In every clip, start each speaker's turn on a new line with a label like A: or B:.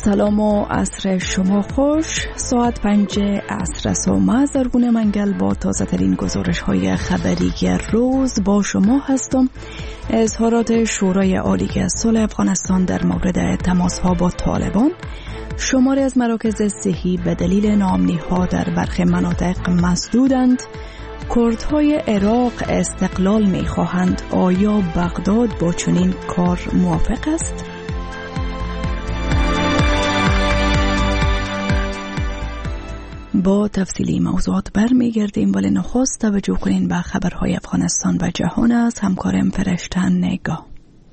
A: سلام و عصر شما خوش. ساعت 5 عصر است و من زرگون منگل با تازه ترین گزارش های خبری روز با شما هستم. اظهارات شورای عالی صلح افغانستان در مورد تماس ها با طالبان، شماری از مراکز صحی به دلیل ناامنی ها در برخی مناطق مسدودند، کردهای عراق استقلال می خواهند، آیا بغداد با چنین کار موافق است؟ با تفصیلی موضوعات برمیگردیم، ولی نخست توجه کنین به خبرهای افغانستان و جهان از همکارم فرشته نگاه.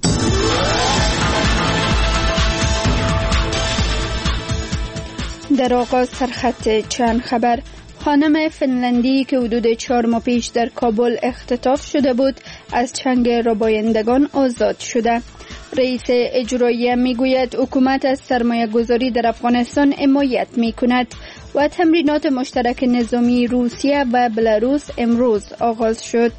B: در آغاز سرخط چند خبر. خانم فنلندی که حدود 4 ماه پیش در کابل اختطاف شده بود از چنگ ربایندگان آزاد شده. رئیس اجرایی میگوید حکومت از سرمایه گذاری در افغانستان حمایت می کند و تمرینات مشترک نظامی روسیه و بلاروس امروز آغاز شد.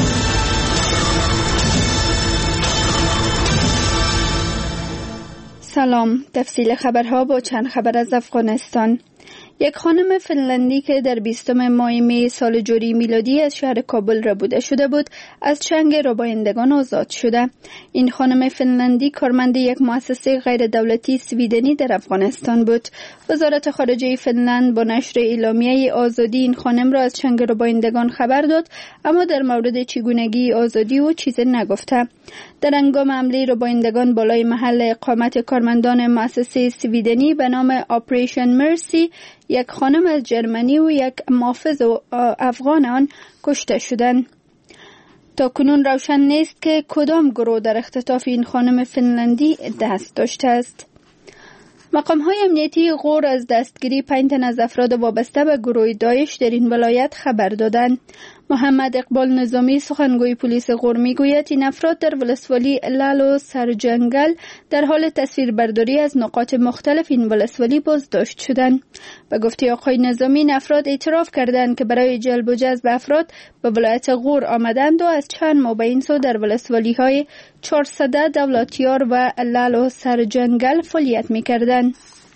B: سلام، تفصیل خبرها با چند خبر از افغانستان. یک خانم فنلندی که در 20 ماه می سال جاری میلادی از شهر کابل ربوده شده بود از چنگ ربایندگان آزاد شده. این خانم فنلندی کارمند یک مؤسسه غیر دولتی سویدنی در افغانستان بود. وزارت خارجه فنلند با نشر اعلامیه آزادی این خانم را از چنگ ربایندگان خبر داد، اما در مورد چگونگی آزادی او چیزی نگفته. در هنگام حمله ربایندگان بالای محل اقامت کارمندان مؤسسه سویدنی به نام آپریشن مرسی، یک خانم از جرمنی و یک محافظ افغان آن کشته شدند. تا کنون روشن نیست که کدام گروه در اختطاف این خانم فنلندی دست داشته است. مقام‌های امنیتی غور از دستگیری 5 تن از افراد وابسته به گروه داعش در این ولایت خبر دادند. محمد اقبال نظامی سخنگوی پلیس غور میگوید این افراد در ولسوالی لال و سرجنگل در حال تصویربرداری از نقاط مختلف این ولسوالی بازداشت شدند. به گفته آقای نظامی این افراد اعتراف کردند که برای جلب و جذب افراد به ولایت غور آمدند و از چند ماه به این سو در ولسوالی‌های 400 دولتیار و لال و سرجنگل فعالیت می‌کردند.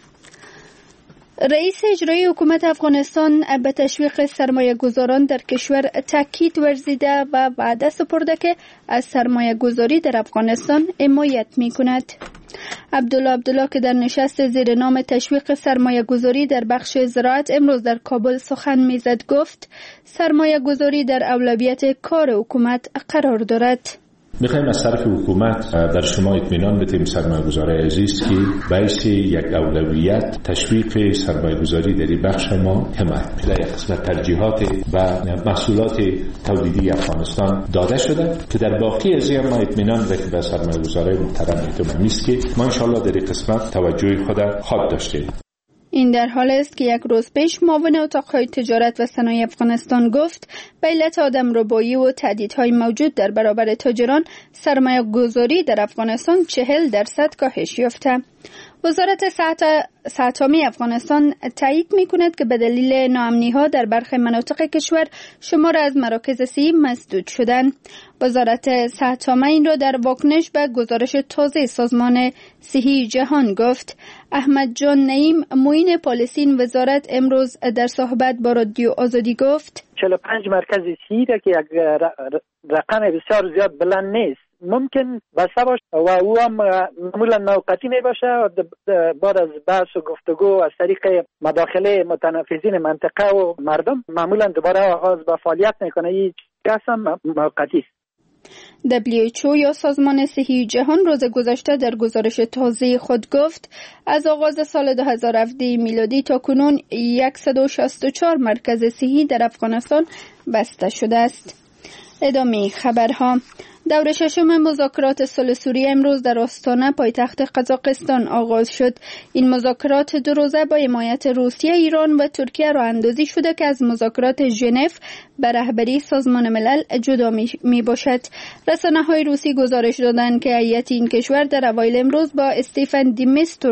B: رئیس اجرایی حکومت افغانستان به تشویق سرمایه گذاران در کشور تاکید ورزیده و وعده سپرده که از سرمایه گذاری در افغانستان حمایت می کند. عبدالله که در نشست زیر نام تشویق سرمایه گذاری در بخش زراعت امروز در کابل سخن میزد گفت سرمایه گذاری در اولویت کار حکومت قرار دارد.
C: میخوایم از طرف حکومت در شما اطمینان بدیم سرمایه‌گذارای عزیز که باعث یک اولویت تشویق سرمایه‌گذاری در این بخش ما حمایت می‌کنیم. یک قسمت ترجیحات و محصولات تولیدی افغانستان داده شده که در باقی از ما اطمینان بدیم به سرمایه‌گذارای محترم اطمینان است که ما ان شاءالله در این قسمت توجه خود خواهد داشتیم.
B: این در حال است که یک روز پیش معاون اتاقهای تجارت و صنایع افغانستان گفت به علت آدمربایی و تهدیدهای موجود در برابر تاجران سرمایه گذاری در افغانستان 40% کاهش یافته. وزارت صحت عامه افغانستان تایید می‌کند که به دلیل ناامنی‌ها در برخی مناطق کشور شمار از مراکز صحی مسدود شدند. وزارت صحت عامه این را در واکنش به گزارش تازه سازمان صحی جهان گفت. احمد جان نعیم معین پالیسی این وزارت امروز در صحبت با رادیو آزادی گفت
D: 45 مرکز صحی را که یک رقم بسیار زیاد بلند نیست، ممکن بسته باشه و او هم معمولا موقتی می باشه و بعد از بحث و گفتگو از طریق مداخله متنفذین منطقه و مردم معمولا دوباره آغاز به فعالیت میکنه. این قسم موقتی است.
B: WHO یا سازمان صحی جهان روز گذشته در گزارش تازه خود گفت از آغاز سال 2017 میلادی تا کنون 164 مرکز صحی در افغانستان بسته شده است. ادامه خبرها. دور ششم مذاکرات صلح سوریه امروز در آستانه پایتخت قزاقستان آغاز شد. این مذاکرات 2 روزه با حمایت روسیه، ایران و ترکیه راه اندازی شده که از مذاکرات ژنو به رهبری سازمان ملل جدا می باشد. رسانه‌های روسی گزارش دادند که هیئت این کشور در اوایل امروز با استیفن دی میستورا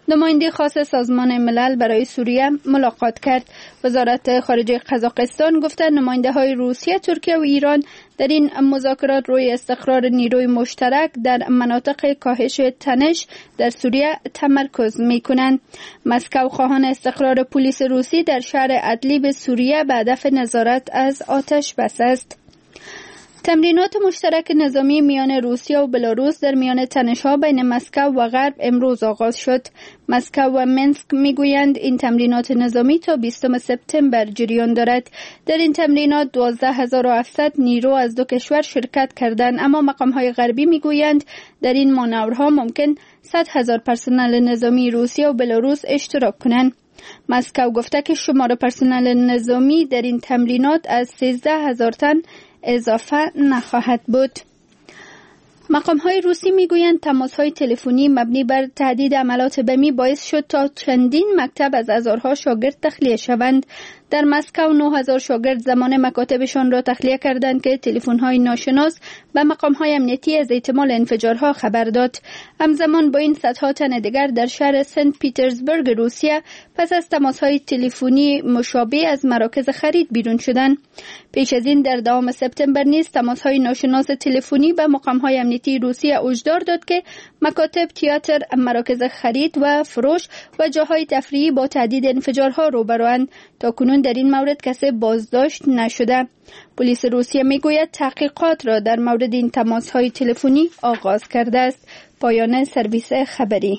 B: نماینده خاص سازمان ملل برای سوریه ملاقات کرد. وزارت خارجه قزاقستان گفته نماینده های روسیه، ترکیه و ایران در این مذاکرات روی استقرار نیروی مشترک در مناطق کاهش تنش در سوریه تمرکز می کنند. مسکو خواهان استقرار پلیس روسی در شهر ادلیب سوریه به هدف نظارت از آتش بس است. تمرینات مشترک نظامی میان روسیه و بلاروس در میان تنش‌ها بین مسکو و غرب امروز آغاز شد. مسکو و منسک میگویند این تمرینات نظامی تا 20 سپتامبر جریان دارد. در این تمرینات 12700 نیرو از دو کشور شرکت کردند، اما مقام‌های غربی میگویند در این مانورها ممکن 100,000 پرسنل نظامی روسیه و بلاروس اشتراک کنند. مسکو گفته که شمار پرسنل نظامی در این تمرینات از 13,000 تن اضافه نخواهد بود. مقام‌های روسی میگویند تماس‌های تلفنی مبنی بر تهدید عملیات بمی باعث شد تا چندین مکتب از هزارها شاگرد تخلیه شوند. در مسکو 9,000 شاگرد زمان مکاتبشان را تخلیه کردند که تلفن‌های ناشناس به مقام‌های امنیتی از احتمال انفجارها خبر داد. همزمان با این صدها تن دیگر در شهر سنت پیترزبورگ روسیه پس از تماس‌های تلفنی مشابه از مراکز خرید بیرون شدند. پیش از این در 2 سپتامبر نیز تماس‌های ناشناس تلفنی به مقام‌های امنیتی روسیه هشدار داد که مکاتب، تئاتر، مراکز خرید و فروش و جاهای تفریحی با تهدید انفجارها روبروند. تاکنون در این مورد کسی بازداشت نشده. پلیس روسیه میگوید تحقیقات را در مورد این تماس‌های تلفنی آغاز کرده است. پایان سرویس خبری.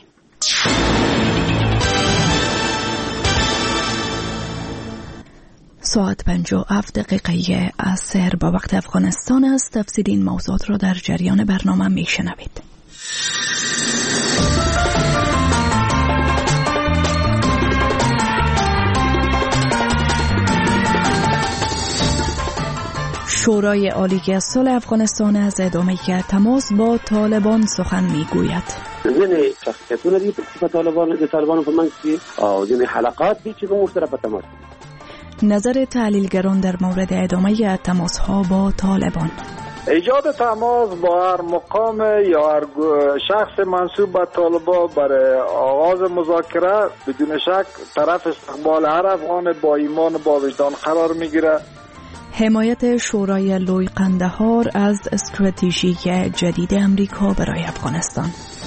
A: ساعت 57 عصر با وقت افغانستان است. تفصیل این موضوعات را در جریان برنامه میشنوید. شورای عالی صلح افغانستان از ادامه تماس با طالبان سخن میگوید.
E: ځینې شخصیتونه دي په طالبانو په منځ کې او ځینې حلقات دي چې موږ سره په تماس دي.
A: نظر تحلیلگران در مورد ادامه تماس‌ها با طالبان.
F: ایجاد تماس با هر مقام یا هر شخص منسوب به طالبان برای آغاز مذاکره بدون شک طرف استقبال هر افغان با ایمان و با وجدان قرار میگیره.
A: حمایت شورای لوی قندهار از استراتژی جدید امریکا برای افغانستان.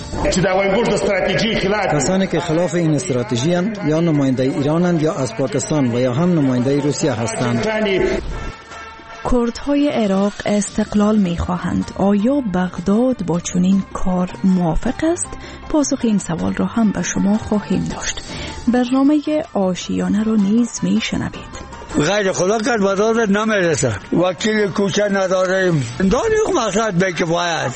G: کسانی که خلاف این استراتژی یا نماینده ایرانند یا از پاکستان و یا هم نماینده روسیه هستند.
A: کردهای عراق استقلال می‌خواهند. آیا بغداد با چنین کار موافق است؟ پاسخ این سوال را هم به شما خواهیم داشت. برنامه آشیانه را نیز میشنوید.
H: غیر خدا کرد و دادت نمیرسه. وکیل کوچه نداریم. داریم مقصد به کفایت.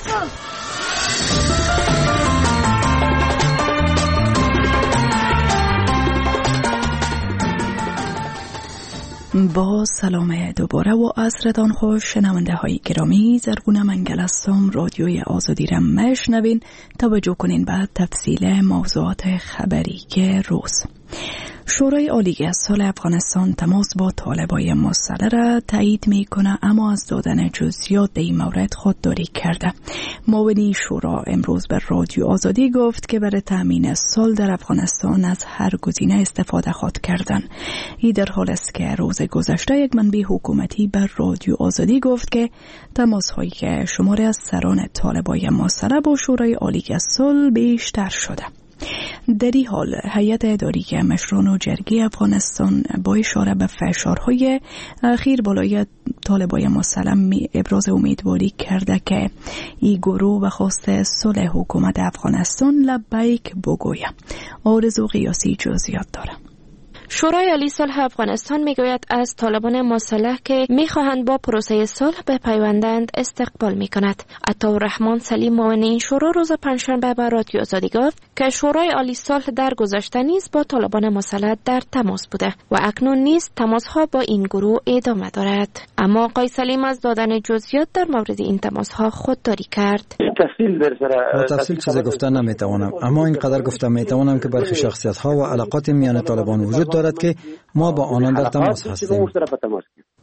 A: با سلام دوباره و عصرتان خوش. شنونده های گرامی، زرگونه منگل هستم. رادیوی آزادی را میشنوین. توجه کنین به تفصیل موضوعات خبری که روز. شورای عالی صلح افغانستان تماس با طالبای مسلح را تایید میکنه، اما از دادن جزئیات در این مورد خودداری کرده. معاون شورا امروز به رادیو آزادی گفت که برای تامین صلح در افغانستان از هر گزینه استفاده خواهد کردن. این در حالی است که روز گذشته یک منبع حکومتی به رادیو آزادی گفت که تماس‌هایی که شماری از سران طالبای مسلح با شورای عالی صلح بیشتر شده. در این حال هیئت اداری مشران و جرگه افغانستان با اشاره به فشارهای اخیر بالای طالبای مسلح ابراز امیدواری کرده که این گروه به خواست صلح حکومت افغانستان لبیک بگوید. آرزو قیاسی جزئیات داره.
I: شورای عالی صلح افغانستان میگوید از طالبان مسلح که میخواهند با پروسه صلح بپیوندند استقبال میکند. عطاالرحمن سلیم معاون این شورا روز پنجشنبه به رادیو آزادی گفت که شورای عالی صلح در گذشته نیز با طالبان مسلح در تماس بوده و اکنون نیز تماس‌ها با این گروه ادامه دارد. اما آقای سلیم از دادن جزئیات در مورد این تماس‌ها خودداری کرد.
G: تفصیل چیزی گفتن نمیتوانم، اما اینقدر گفتم میتوانم که برخی شخصیت‌ها و علاقات میان طالبان وجود دارد که ما با آنان در تماس هستیم.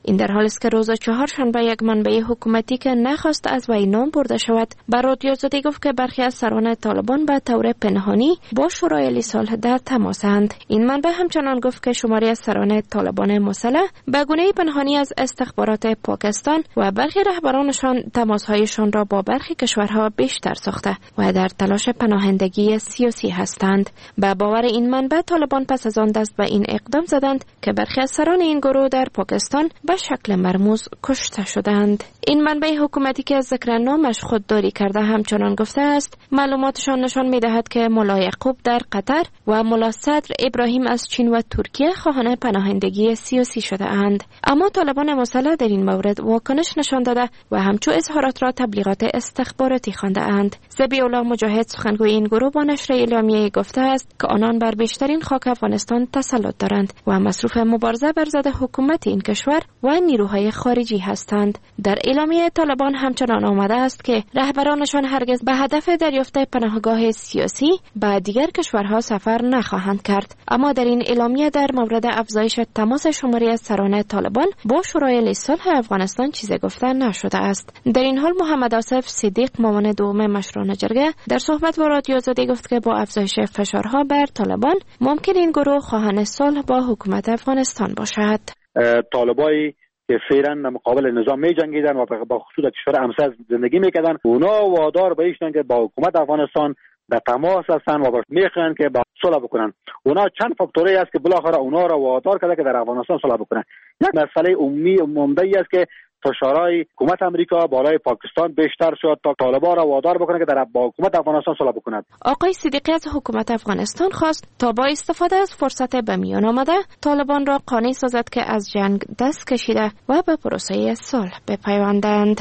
I: این در حالی است که روز چهارشنبه یک منبع حکومتی که نخواست از وی نام برده شود بر رادیو زدی گفت که برخی از سران طالبان به طور پنهانی با شورای عالی صلح در تماسند. این منبع همچنان گفت که شماری از سران طالبان مسلح به گونه پنهانی از استخبارات پاکستان و برخی رهبرانشان تماسهایشان را با برخی کشورها بیشتر ساخته و در تلاش پناهندگی سیاسی هستند. به باور این منبع طالبان پس از آن دست به این اقدام زدند که برخی از سران این گروه در پاکستان به شکل مرموز کشته شدند. این منبع حکومتی که از ذکر نامش خودداری کرده همچنان گفته است معلوماتشان نشان می‌دهد که ملا یعقوب در قطر و ملا صدر ابراهیم از چین و ترکیه خواهان پناهندگی سیاسی شده اند. اما طالبان مسلح در این مورد واکنش نشان داده و همچون اظهارات را تبلیغات استخباراتی خوانده اند. ذبیح الله مجاهد سخنگوی این گروه با نشر اعلامیه گفته است که آنان بر بیشترین خاک افغانستان تسلط دارند و مصروف مبارزه بر ضد حکومت این کشور و نیروهای خارجی هستند. در اعلامیه طالبان همچنان آمده است که رهبرانشان هرگز به هدف دریافت پناهگاه سیاسی به دیگر کشورها سفر نخواهند کرد. اما در این اعلامیه در مورد افزایش تماس شماری از سران طالبان با شورای عالی صلح افغانستان چیزی گفته نشده است. در این حال محمد آصف صدیق معاون دوم مشران جرگه در صحبت با رادیو زدی گفت که با افزایش فشارها بر طالبان ممکن این گروه خواهان صلح با حکومت افغانستان باشد.
J: طالبایی که فعلا مقابل نظام می جنگیدن و با خصوص کشور همسایه زندگی میکردن اونا وادار به ایشون که با حکومت افغانستان در تماس هستن و میخوان که با صلح بکنن. اونا چند فاکتوری است که بالاخره اونا را وادار کرده که در افغانستان صلح بکنن. یک مسئله عمده ای است که فشارهای حکومت امریکا بالای پاکستان بیشتر شد تا طالبان را وادار بکنه که با حکومت افغانستان صلح بکنند.
I: آقای صدیقی از حکومت افغانستان خواست تا با استفاده از فرصت به میان آمده طالبان را قانع سازد که از جنگ دست کشیده و به پروسه صلح بپیوندند.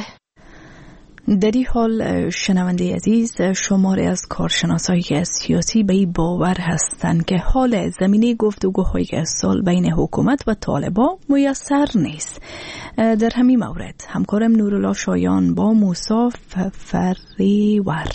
A: در این حال شنونده عزیز شماری از کارشناسای سیاسی به این باور هستند که حال زمینه گفتگوهای صلح بین حکومت و طالبان میسر نیست. در همین مورد همکارم نورالله شایان با موسی فریور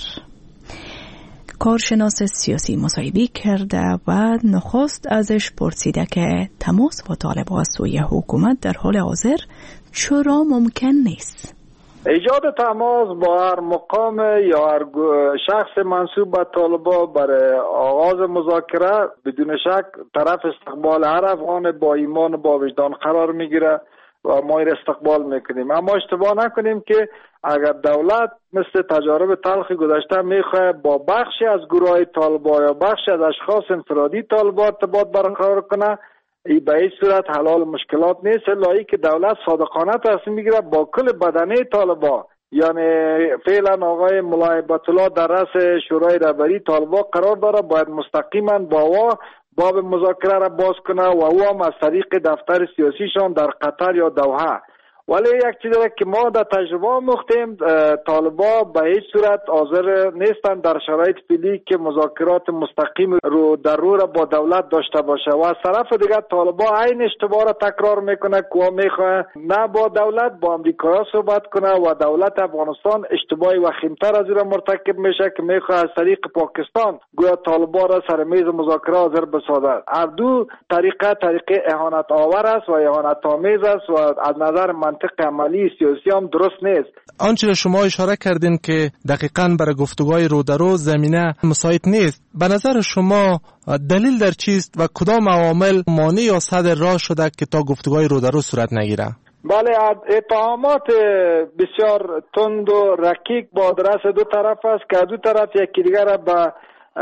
A: کارشناس سیاسی مصاحبه کرده و نخست ازش پرسیده که تماس با طالبان از سوی حکومت در حال حاضر چرا ممکن نیست؟
F: ایجاد تماس با هر مقام یا هر شخص منسوب به طالبان برای آغاز مذاکره بدون شک طرف استقبال هر افغان با ایمان و با وجدان قرار میگیره و ما این استقبال میکنیم. اما اشتباه نکنیم که اگر دولت مثل تجارب تلخ گذشته میخواه با بخشی از گروه طالبان یا بخشی از اشخاص انفرادی طالبان ارتباط برقرار کنه، این به این صورت حلال مشکلات نیست، الا که دولت صادقانه تصمیم میگیره با کل بدنه طالبان. یعنی فعلا آقای ملا هیبت الله در رأس شورای رهبری طالبان قرار داره، باید مستقیما با باب مذاکره را باز کنه و او هم از طریق دفتر سیاسیشان در قطر یا دوحه. ولی یک چیز که ما در تجربه مختیم، طالبان به هیچ صورت حاضر نیستن در شرایط فعلی که مذاکرات مستقیم رو در رو را با دولت داشته باشه و از طرف دیگر طالبان این اشتباه را تکرار میکنه که میخواه نه با دولت با امریکا صحبت کنه و دولت افغانستان اشتباهی وخیمتر از این را مرتکب میشه که میخواه از طریق پاکستان گویا طالبان را سر میز مذاکره حاضر بسازد. هر دو طریقه اهانت آور است و اهانت آمیز است و از نظر منطق عملی سیاسی هم درست نیست.
K: آنچه را شما اشاره کردین که دقیقاً برای گفتگوهای رو در رو زمینه مساعد نیست، به نظر شما دلیل در چیست و کدام عوامل مانع یا سد راه شده که تا گفتگوهای رو در رو صورت نگیره؟
F: بله، اتهامات بسیار تند و رکیک با آدرس دو طرف است که دو طرف یکی دیگر را به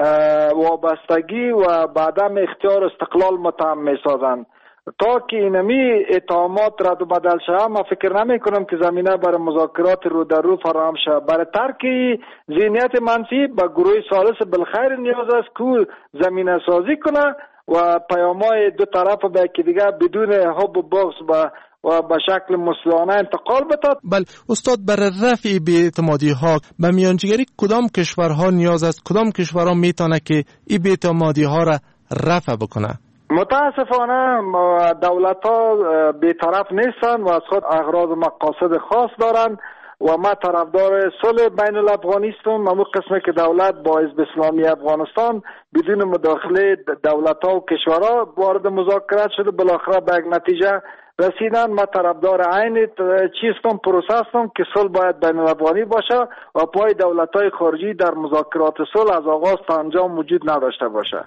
F: وابستگی و به عدم اختیار استقلال متهم می‌سازند. تا که اینمی اتهامات رد و بدل شده ما فکر نمی کنم که زمینه برای مذاکرات رو در رو فراهم شده. برای ترک ذهنیت منفی به گروه ثالث بالخیر نیاز است که زمینه سازی کنه و پیام‌های دو طرف به یکی دیگر بدون حب و بغض و به شکل مسلحانه انتقال بده.
K: بله استاد، برای رفع بی‌اعتمادی‌ها به میانجیگری کدام کشورها نیاز است؟ کدام کشورها میتونه که این بی‌اعتمادی‌ها را رفع بکنه؟
F: متاسفانه دولت ها بی‌طرف نیستن و از خود اغراض و مقاصد خاص دارن و ما طرفدار صلح بین الافغانی هستم. همون قسمی که دولت با حزب اسلامی افغانستان بدون مداخله دولت ها و کشورها وارد مذاکرات شده، بالاخره به یک نتیجه رسیدن. ما طرفدار عین چیستم پروسستم که صلح باید بین الافغانی باشه و پای دولت‌های خارجی در مذاکرات صلح از آغاز تا انجام وجود نداشته باشه.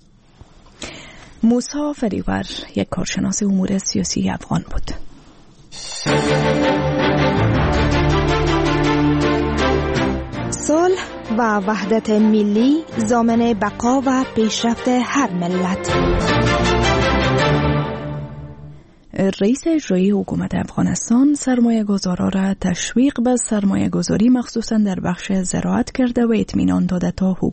A: موسی فریور یک کارشناس امور سیاسی افغان بود.
L: صلح و وحدت ملی ضامن بقا و پیشرفت هر ملت.
A: رئیس اجرایی حکومت افغانستان سرمایه گذارا را تشویق به سرمایه گذاری مخصوصا در بخش زراعت کرده و اطمینان داده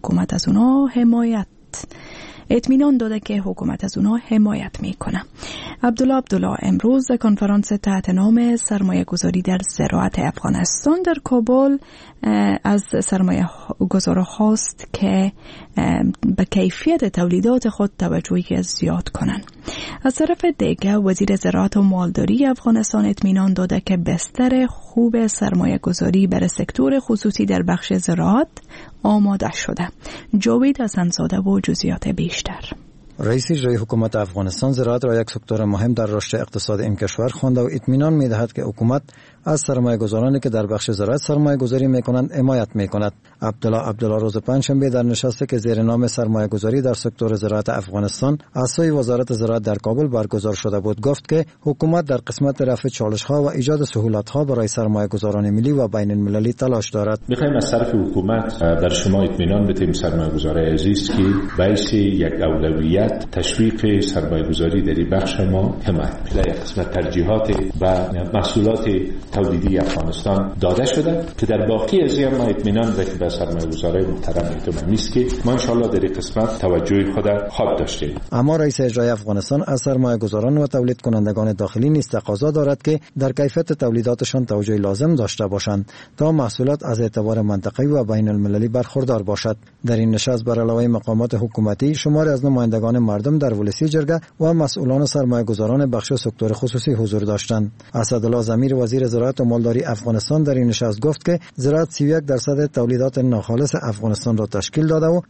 A: که حکومت از اونا حمایت میکنه. عبدالله امروز کنفرانس تحت نام سرمایه گذاری در زراعت افغانستان در کابل از سرمایه گذارا خواست که به کیفیت تولیدات خود توجه زیاد کنند. از طرف دیگه وزیر زراعت و مالداری افغانستان اطمینان داده که بستر خوب سرمایه گذاری برای سکتور خصوصی در بخش زراعت آماده شده. جاوید حسن‌زاده و جزئیات بیشتر.
G: رئیس اجرایی حکومت افغانستان زراعت را یک سکتور مهم در رشد اقتصاد این کشور خوانده و اطمینان می‌دهد که حکومت از سرمایه‌گذارانی که در بخش زراعت سرمایه‌گذاری می‌کنند حمایت می‌کند. عبدالله روز پنجشنبه در نشستی که زیر نام سرمایه‌گذاری در سکتور زراعت افغانستان از سوی وزارت زراعت در کابل برگزار شده بود گفت که حکومت در قسمت رفع چالش‌ها و ایجاد سهولت‌ها برای سرمایه‌گذاران ملی و بین‌المللی تلاش دارد.
C: می‌خوایم از طرف حکومت در شما اطمینان بدیم سرمایه‌گذارای عزیز که باعث یک اولویت تشویق سرمایه‌گذاری در این بخش ما حمایت می‌کنیم. یک قسمت ترجیحات و محصولات تولیدی افغانستان داده شده که در باقی از ما اطمینان داریم به سرمایه‌گذارای محترم اعتماد است که ما ان شاءالله در این قسمت توجه خود خواهد داشتیم.
G: اما رئیس اجرایی افغانستان از سرمایه‌گذاران و تولید کنندگان داخلی نیز تقاضا دارد که در کیفیت تولیداتشان توجه لازم داشته باشند تا محصولات از اعتبار منطقه‌ای و بین‌المللی برخوردار باشد. در این نشست بر علاوه مقامات حکومتی شماری از نمایندگان مردم در ولسی جرگه و مسئولان سرمایه‌گذاران بخش سکتور خصوصی حضور داشتند. اسدالله ضمیر وزیر زراعت و مالداری افغانستان در این نشست گفت که زراعت 31% تولیدات ناخالص افغانستان را تشکیل داده و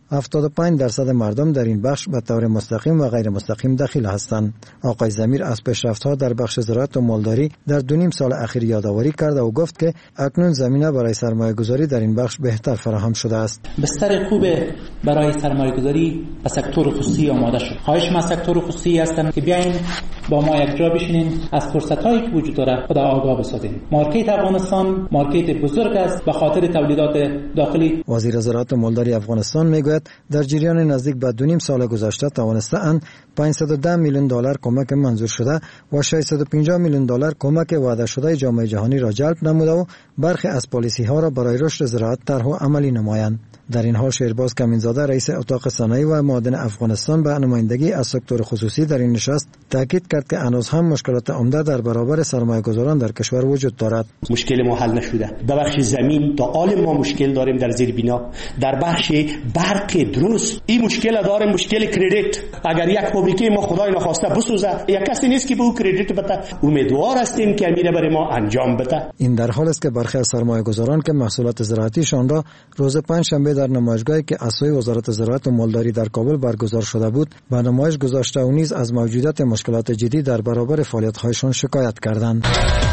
G: 75% مردم در این بخش به طور مستقیم و غیر مستقیم دخیل هستند. آقای ضمیر از پیشرفت‌ها در بخش زراعت و مالداری در 2.5 سال اخیر یادآوری کرد و گفت که اکنون زمینه برای سرمایه‌گذاری در این بخش بهتر فراهم شده است.
M: بستر خوب برای سرمایه‌گذاری به سکتور خصوصی آماده شد. خواهش ما سکتور خصوصی هستند که بیاین با ما یک جا بشینیم از فرصت‌هایی که وجود داره خود آگاه بسازیم. مارکت افغانستان مارکت بزرگ است به خاطر تولیدات داخلی.
G: وزیر زراعت و مالداری افغانستان میگوید در جریان نزدیک به 2.5 سال گذشته توانسته‌اند $510 میلیون کمک منظور شده و $650 میلیون کمک وعده شده جامعه جهانی را جلب نموده و برخی از پالیسی‌ها را برای رشد زراعت طرح و عملی نمایند. در این حال شیرباز کمینزاده رئیس اتاق صنایع و معادن افغانستان به نمایندگی از سکتور خصوصی در این نشست تاکید کرد که هنوز هم مشکلات عمده در برابر سرمایه‌گذاران در کشور وجود دارد.
N: مشکل ما حل نشده. در بخش زمین تا حال ما مشکل داریم در زیر بنا. در بخش برق درست این مشکل داریم، مشکل کردیت. اگر یک فابریکه ما خدای نخواسته بسوزه یک کسی نیست که به او کردیت بده. امیدوار هستیم که امیر برای ما انجام بده.
G: این در حالی است که برخی از سرمایه‌گذاران که محصولات زراعتیشان را روز پنجشنبه در نمایشگاهی که از سوی وزارت زراعت و مالداری در کابل برگزار شده بود به نمایش گذاشته و نیز از موجودیت مشکلات جدی در برابر فعالیت‌هایشان شکایت کردند.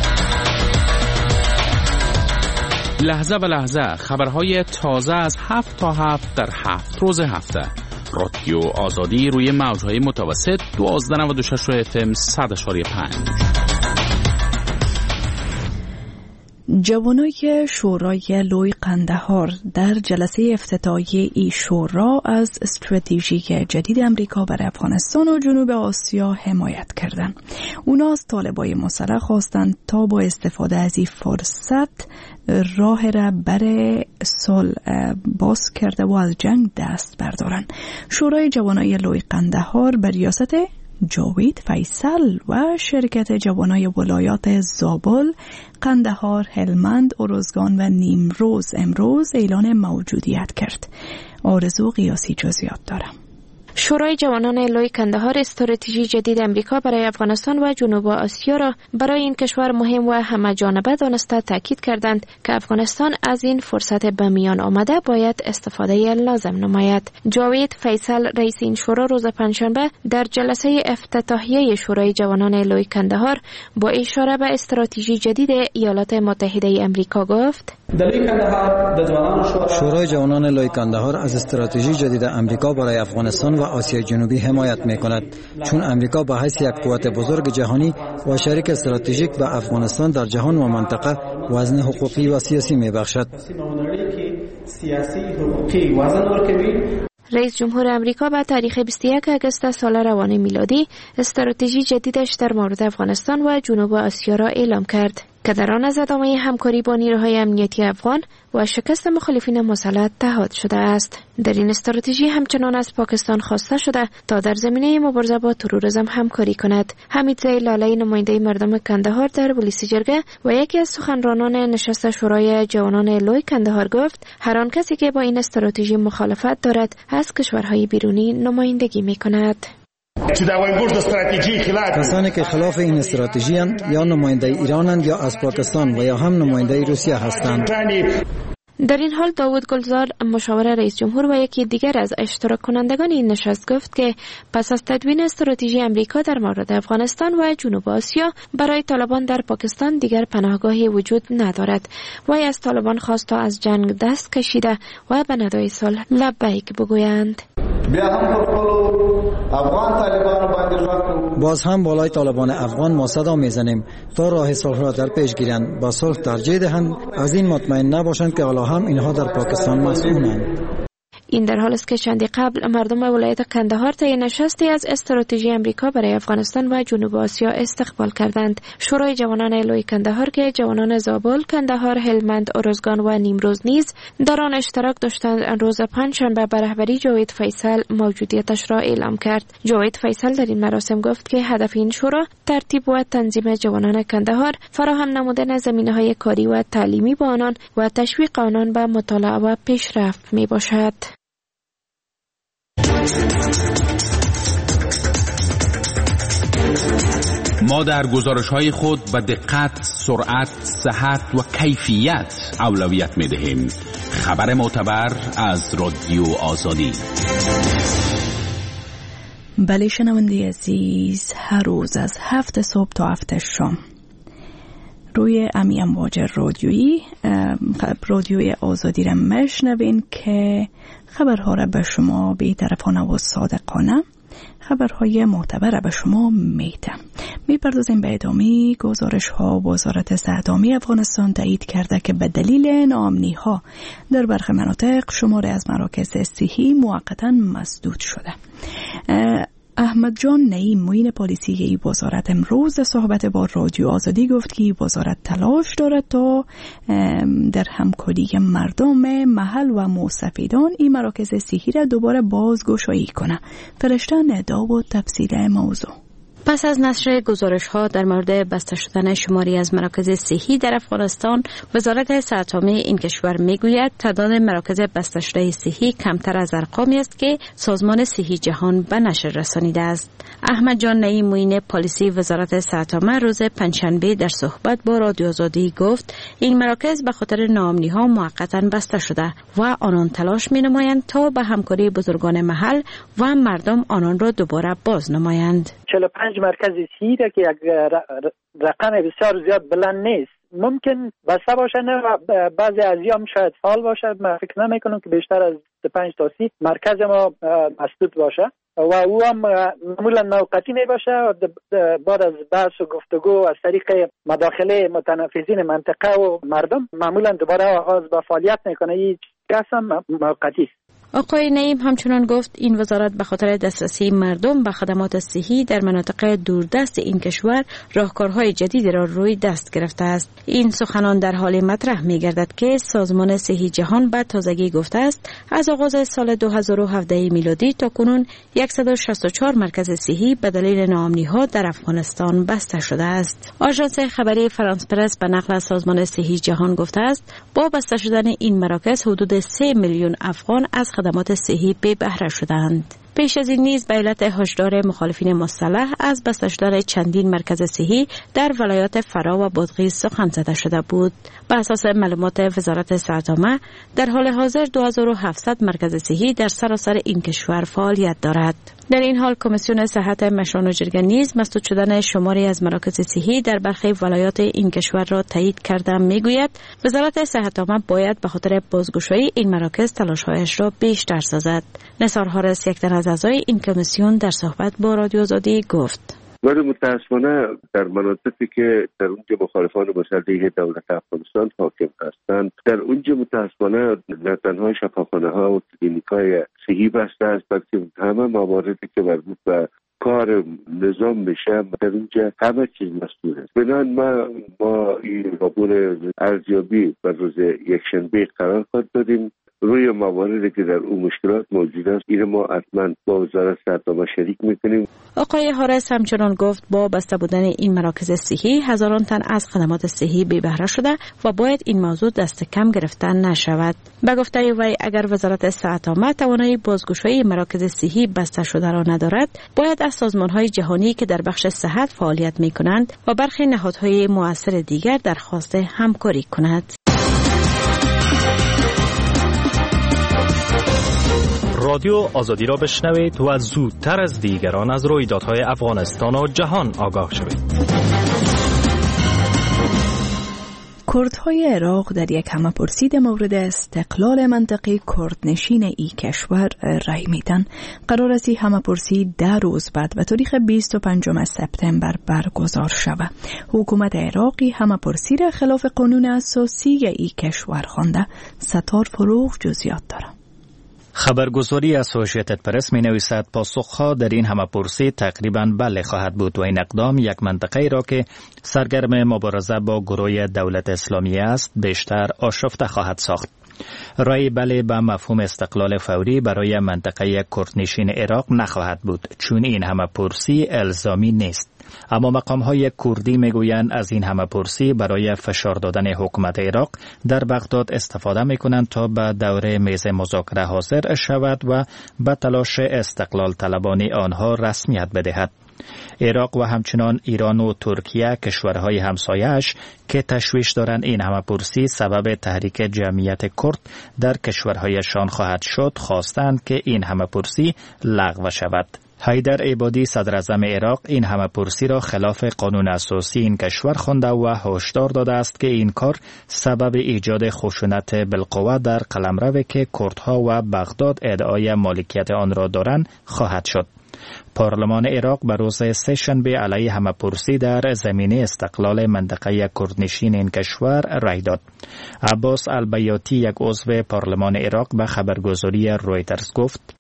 O: لحظه به لحظه خبرهای تازه از 7 تا 7 در 7 روز هفته. رادیو آزادی روی موج‌های متوسط 1296 FM 100.5.
A: جوانای شورای لوی قندهار در جلسه افتتاحیه ای شورا از استراتژی جدید امریکا برای افغانستان و جنوب آسیا حمایت کردند. اونا از طالبای مسلح خواستند تا با استفاده از این فرصت راه را برای صلح باز کرده و از جنگ دست بردارن. شورای جوانای لوی قندهار بر ریاست جاوید فیصل و شرکت جوانای ولایات زابل، قندهار، هلمند، ارزگان و نیمروز امروز اعلان موجودیت کرد. آرزو قیاسی جزئیات دارم.
I: شورای جوانان لوی کندهار استراتژی جدید امریکا برای افغانستان و جنوب آسیا را برای این کشور مهم و همه‌جانبه دانسته تاکید کردند که افغانستان از این فرصت به میان آمده باید استفاده لازم نماید. جاوید فیصل رئیس این شورا روز پنجشنبه در جلسه افتتاحیه شورای جوانان لوی کندهار با اشاره به استراتژی جدید ایالات متحده امریکا گفت:
G: شورای جوانان لوی کندهار از استراتژی جدید امریکا برای افغانستان و آسیای جنوبی حمایت می‌کند، چون امریکا به حیث یک قوت بزرگ جهانی و شریک استراتژیک به افغانستان در جهان و منطقه وزن حقوقی و سیاسی می‌بخشد.
I: رئیس جمهور امریکا به تاریخ 21 آگوست سال روان میلادی استراتژی جدیدش در مورد افغانستان و جنوب آسیا را اعلام کرد که در آن از ادامه همکاری با نیروهای امنیتی افغان و شکست مخالفین مسلح تعهد شده است. در این استراتژی همچنان از پاکستان خواسته شده تا در زمینه مبارزه با تروریسم همکاری کند. حمید زی لالی نماینده مردم کندهار در پلیس جرگه و یکی از سخنرانان نشست شورای جوانان لوی کندهار گفت هر آن کسی که با این استراتژی مخالفت دارد از کشورهای بیرونی نمایندگی می‌کند.
G: کسانی که خلاف این استراتژی اند یا نماینده ایرانند یا از پاکستان و یا هم نماینده روسیه هستند.
I: در این حال داوود گلزار مشاور رئیس جمهور و یکی دیگر از اشتراک کنندگان این نشست گفت که پس از تدوین استراتژی امریکا در مورد افغانستان و جنوب آسیا برای طالبان در پاکستان دیگر پناهگاهی وجود ندارد. وی از طالبان خواست تا از جنگ دست کشیده و به ندای صلح لبیک بگویند.
G: باز هم بالای طالبان افغان ما صدا میزنیم تا راه صلح را در پیش گیرند، با صلح ترجیح دهند، از این مطمئن نباشند که حالا هم اینها در پاکستان مسئولند.
I: این در حال است که چندی قبل مردم ولایت کندهار طی نشستی از استراتژی امریکا برای افغانستان و جنوب آسیا استقبال کردند. شورای جوانان لوی کندهار که جوانان زابل، کندهار، هلمند، ارزگان و نیمروز نیز در آن اشتراک داشتند، روز پنجشنبه به رهبری جاوید فیصل موجودیتش را اعلام کرد. جاوید فیصل در این مراسم گفت که هدف این شورا ترتیب و تنظیم جوانان کندهار، فراهم نمودن زمینه‌های کاری و تعلیمی با آنان و تشویق آنان به مطالعه و پیشرفت میباشد.
O: ما در گزارش‌های خود به دقت، سرعت، صحت و کیفیت اولویت می‌دهیم. خبر معتبر از رادیو آزادی.
A: بله شنونده عزیز، هر روز از 7 صبح تا 7 شام روی امی امواج رادیوی آزادی را میشنوین که خبرها را به شما بی‌طرفانه و صادقانه، خبرهای معتبر را به شما میده. میپردازیم به ادامه گزارش ها. وزارت صحت عامه افغانستان تایید کرده که به دلیل ناامنی ها در برخی مناطق شماری از مراکز صحی موقتا مسدود شده. احمد جان نعیم معین پلیسی وزارت امروز صحبت با رادیو آزادی گفت که وزارت تلاش دارد تا در همکاری مردم محل و مستفیدان این مراکز صحی را دوباره بازگشایی کنه. فرشته ندا و تفصیل موضوع.
P: پس از نشر گزارش‌ها در مورد بسته شدن شماری از مراکز صحی در افغانستان، وزارت صحت عامه این کشور میگوید تعداد مراکز بسته شده صحی کمتر از ارقامی است که سازمان صحی جهان به نشر رسانیده است. احمد جان نعیم معین پلیسی وزارت صحت عامه روز پنجشنبه در صحبت با رادیو آزادی گفت این مراکز به خاطر ناامنی‌ها موقتا بسته شده و آنان تلاش می‌نمایند تا به همکاری بزرگان محل و مردم آنان را دوباره باز نمایند.
D: 45 مرکز صحی که یک رقم بسیار زیاد بلند نیست، ممکن بسته باشه نه و بعضی از ایام شاید فعال باشه. من فکر نمی کنم که بیشتر از 5 تا 30 مرکز ما مسدود باشه و او هم معمولا موقتی می باشه. بعد از بحث و گفتگو از طریق مداخله متنفذین منطقه و مردم معمولا دوباره آغاز به فعالیت میکنه. این قسم موقتی است.
P: آقای نعیم همچنان گفت این وزارت به خاطر دسترسی مردم به خدمات صحی در مناطق دوردست این کشور راهکارهای جدیدی را روی دست گرفته است. این سخنان در حال مطرح می‌گردد که سازمان صحی جهان به تازگی گفته است از آغاز سال 2017 میلادی تا کنون 164 مرکز صحی به دلیل ناامنی‌ها در افغانستان بسته شده است. آژانس خبری فرانس پرس به نقل از سازمان صحی جهان گفته است با بسته شدن این مراکز حدود 3 میلیون افغان از خدمات صحی بی بهره شدند. پیش از این نیز به علت هشدار مخالفین مسلح از بسته شدن چندین مرکز صحی در ولایات فرا و بادغیس سخن زده شده بود. بر اساس معلومات وزارت صحت عامه در حال حاضر 2700 مرکز صحی در سراسر این کشور فعالیت دارد. در این حال کمیسیون صحت مشران و جرگه نیز مسدود شدن شماری از مراکز صحی در برخی ولایات این کشور را تایید کرده میگوید وزارت صحت عامه باید به خاطر بازگشایی این مراکز تلاش‌هایش را بیشتر سازد. نثار حارس یک تن از اعضای این کمیسیون در صحبت با رادیو آزادی گفت:
E: ولی متاسفانه در مناطقی که در اونجا مخالفان مسلح دولت افغانستان حاکم هستند، در اونجا متاسفانه نه تنها شفاخانه ها و کلینیکای صحی بسته است، بلکه همه مواردی که مربوط به کار نظام میشه در اونجا همه چیز مسئول است. بنابراین ما این راپور ارزیابی بر روز یکشنبه قرار دادیم روی مواردی که در اون مشکلات موجود است. این ما حتما با وزارت صحت عامه شریک میکنیم.
P: آقای حارس همچنان گفت با بسته بودن این مراکز صحی هزاران تن از خدمات صحی بی بهره شده و باید این موضوع دست کم گرفتن نشود. به گفته وی اگر وزارت صحت عامه توانایی بازگشایی مراکز صحی بسته شده را ندارد، باید از سازمان‌های جهانی که در بخش صحت فعالیت می‌کنند و برخی نهادهای مؤثر دیگر درخواست همکاری کند.
Q: رادیو آزادی را بشنوید و زودتر از دیگران از رویدادهای افغانستان و جهان آگاه شوید.
A: کردهای عراق در یک همه‌پرسی در مورد استقلال منطقه کردنشین ای کشور رای میدن. قرار است همه‌پرسی 10 روز بعد به تاریخ 25 سپتامبر برگزار شود. حکومت عراقی همه‌پرسی را خلاف قانون اساسی ای کشور خوانده. ستار فروغ جزئیات دارد.
R: خبرگزاری اسوسییتد پرس می نویسد پاسخها در این همه‌پرسی تقریباً بله خواهد بود و این اقدام یک منطقه را که سرگرم مبارزه با گروه دولت اسلامی است بیشتر آشفته خواهد ساخت. رای بله به مفهوم استقلال فوری برای منطقه کردنشین عراق نخواهد بود چون این همه‌پرسی الزامی نیست. اما مقام‌های کردی میگویند از این همه‌پرسی برای فشار دادن حکومت عراق در بغداد استفاده میکنند تا به دوره میز مذاکره حاضر شود و به تلاش استقلال طلبانی آنها رسمیت بدهد. عراق و همچنان ایران و ترکیه کشورهای همسایه‌اش که تشویش دارند این همه‌پرسی سبب تحریک جمعیت کرد در کشورهایشان خواهد شد، خواستند که این همه‌پرسی لغو شود. حیدر عبادی صدر اعظم عراق این همه‌پرسی را خلاف قانون اساسی این کشور خوانده و هشدار داده است که این کار سبب ایجاد خشونت بالقوه در قلمرو که کردها و بغداد ادعای مالکیت آن را دارند خواهد شد. پارلمان عراق به روز سه‌شنبه علیه همه‌پرسی در زمینه استقلال منطقه کردنشین این کشور رای داد. عباس البیاتی یک عضو پارلمان عراق به خبرگزاری رویترز گفت: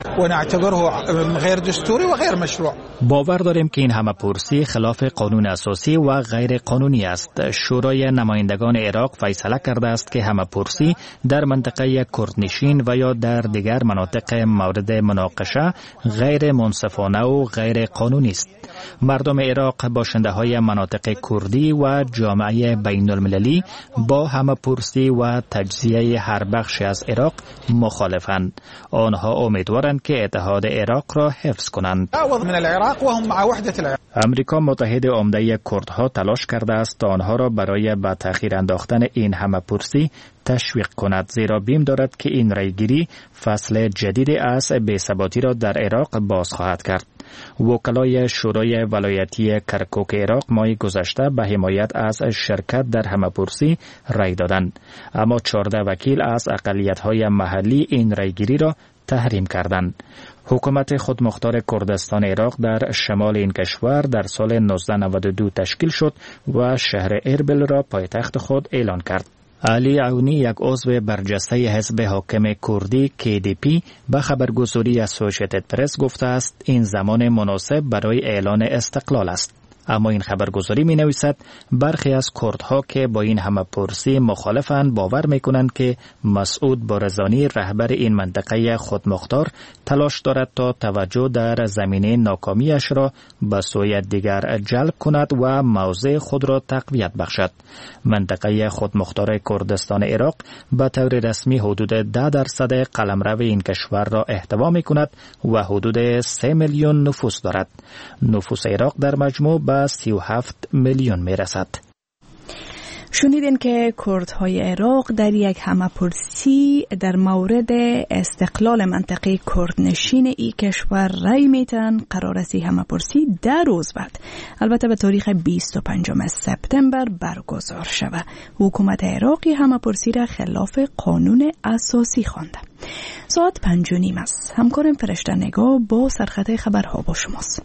S: غیر دستوری و غیر مشروع.
R: باور داریم که این همه‌پرسی خلاف قانون اساسی و غیر قانونی است. شورای نمایندگان عراق فیصله کرده است که همه‌پرسی در منطقه کردنشین و یا در دیگر مناطق مورد مناقشه غیر منصفانه و غیر قانونی است. مردم عراق، باشنده های مناطق کردی و جامعه بین المللی با همه‌پرسی و تجزیه هر بخشی از عراق مخالفند. آنها امیدوارند که اتحاد عراق را حفظ کنند. امریکا متحد عمده کردها تلاش کرده است تا آنها را برای به تأخیر انداختن این همه‌پرسی تشویق کند، زیرا بیم دارد که این رایگیری فصل جدید از بی‌ثباتی را در عراق باز خواهد کرد. وکلای شورای ولایتی کرکوک عراق ماه گذشته به حمایت از شرکت در همه‌پرسی رای دادند، اما 14 وکیل از اقلیت‌های محلی این رایگیری را تحریم کردند. حکومت خودمختار کردستان عراق در شمال این کشور در سال 1992 تشکیل شد و شهر اربیل را پایتخت خود اعلان کرد. علی عونی یک عضو برجسته حزب حاکم کردی KDP به خبرگزاری اسوسییتد پرس گفته است این زمان مناسب برای اعلان استقلال است. اما این خبرگزاری می نویسد برخی از کردها که با این همه پرسی مخالفند باور می کنند که مسعود بارزانی رهبر این منطقه خودمختار تلاش دارد تا توجه در زمینه ناکامیش را به سوی دیگر جلب کند و موضع خود را تقویت بخشد. منطقه خودمختار کردستان عراق به طور رسمی حدود 10% قلمرو این کشور را احتوا می کند و حدود 3 میلیون نفوس دارد. نفوس عراق در مجموع به 37 میلیون می رسد.
A: شنیدین که کردهای عراق در یک همه‌پرسی در مورد استقلال منطقه کردنشین ای کشور رای میتن. قرار است همه‌پرسی 10 روز بعد، البته به تاریخ 25 سپتامبر برگزار شود. حکومت عراقی همه‌پرسی را خلاف قانون اساسی خوانده. ساعت 5:30 است. همکارم فرشته نگاه با سرخط خبرها با شماست.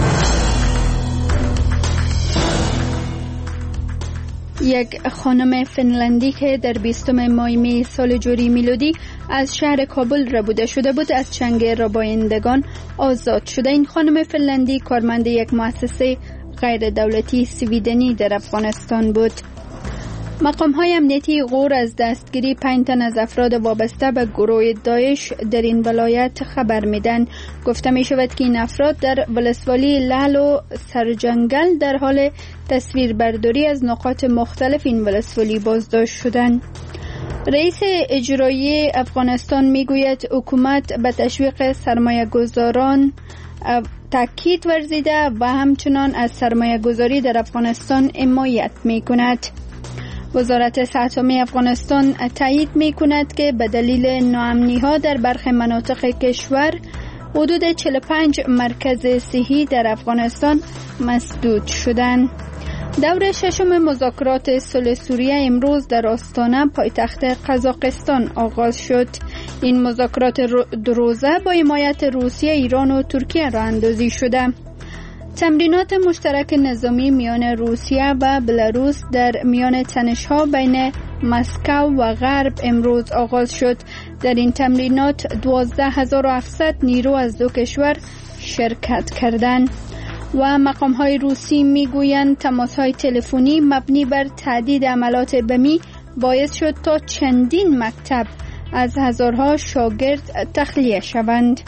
B: یک خانم فنلندی که در 20 مای می سال جوری میلادی از شهر کابل ربوده شده بود از چنگ ربایندگان آزاد شده. این خانم فنلندی کارمند یک مؤسسه غیر دولتی سویدنی در افغانستان بود. مقام‌های امنیتی غور از دستگیری 5 تن از افراد وابسته به گروه داعش در این ولایت خبر میدن. گفته می شود که این افراد در ولسوالی لعل و سرجنگل در حال تصویربرداری از نقاط مختلف این ولسوالی بازداشت شدند. رئیس اجرایی افغانستان میگوید حکومت به تشویق سرمایه گذاران تاکید ورزیده و همچنان از سرمایه گذاری در افغانستان حمایت می کند. وزارت صحت عامه افغانستان تایید می کند که به دلیل ناامنی ها در برخی مناطق کشور حدود 45 مرکز صحی در افغانستان مسدود شدند. دور ششم مذاکرات صلح سوریه امروز در آستانه پایتخت قزاقستان آغاز شد. این مذاکرات دو روزه با حمایت روسیه، ایران و ترکیه راه اندازی شده. تمرینات مشترک نظامی میان روسیه و بلاروس در میان تنش‌ها بین مسکو و غرب امروز آغاز شد. در این تمرینات 12700 نیرو از دو کشور شرکت کردند و مقام‌های روسی میگویند تماس‌های تلفنی مبنی بر تهدید حملات بمی باعث شد تا چندین مکتب از هزارها شاگرد تخلیه شوند.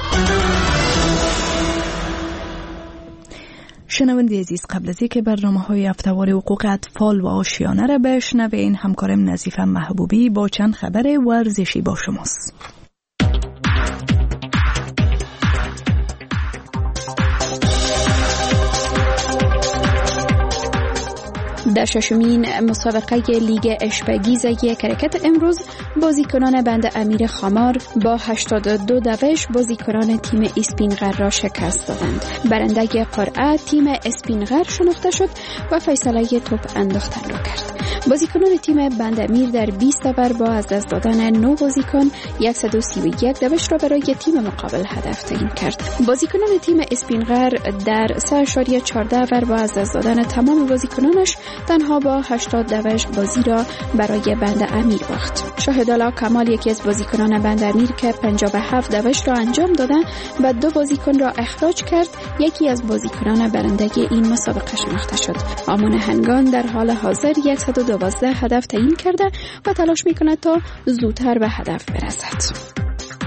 A: شنونده عزیز، قبل از اینکه برنامه‌های هفته‌وار حقوق اطفال و آشیانه را بشنوین، همکارم نظیفه محبوبی با چند خبر ورزشی با شماست.
T: در ششمین مسابقه لیگ اشپگیز کرکت امروز بازیکنان بند امیر خمار با 82 دوش بازیکنان تیم اسپینغر را شکست دادند. برنده قرعه تیم اسپینغر شناخته شد و فیصله توپ انداختن را کرد. بازیکنان تیم بند امیر در 20 اوور با از دست دادن 9 بازیکن 131 دوش را برای تیم مقابل هدف تعیین کرد. بازیکنان تیم اسپینغر در 3.14 اوور با از دست دادن تمام بازیکنانش تنها با 80 دوش بازی را برای بند امیر باخت. شاهدالا کمال یکی از بازیکنان بند امیر که 57 دوش را انجام دادن و 2 بازیکن را اخراج کرد، یکی از بازیکنان برنده این مسابقه شناخته شد. آمان هنگان در حال حاضر 112 هدف تعیین کرده و تلاش می‌کند تا زودتر به هدف برسد.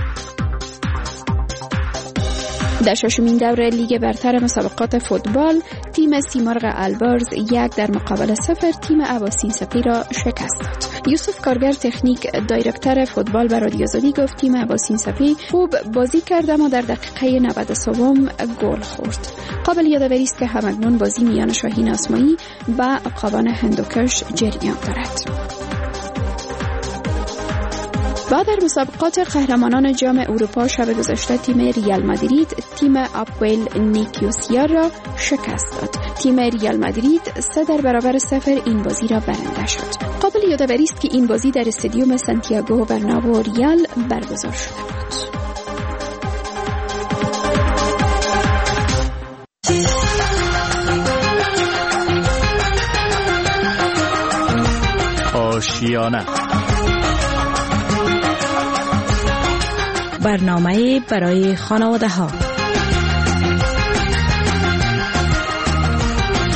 T: در ششمین دور لیگ برتر مسابقات فوتبال تیم سیمرغ البرز 1 در مقابل 0 تیم اباسین سپی را شکست داد. یوسف کارگر تکنیک دایرکتور فوتبال به رادیو آزادی گفت تیم اباسین سپی خوب بازی کرد اما در دقیقه 93 گل خورد. قابل یادآوری است که همکنون بازی میان شاهین آسمایی و قابان هندوکش جریان دارد. بعد در مسابقات قهرمانان جام اروپا شب گذشته تیم ریال مادرید تیم آپوئل نیکوسیا را شکست داد. تیم ریال مادرید 3-0 این بازی را برنده شد. قابل یادآوری است که این بازی در استادیوم سانتیاگو برنابو ریال برگزار شده بود.
R: آشیانه
P: برنامه برای خانواده ها.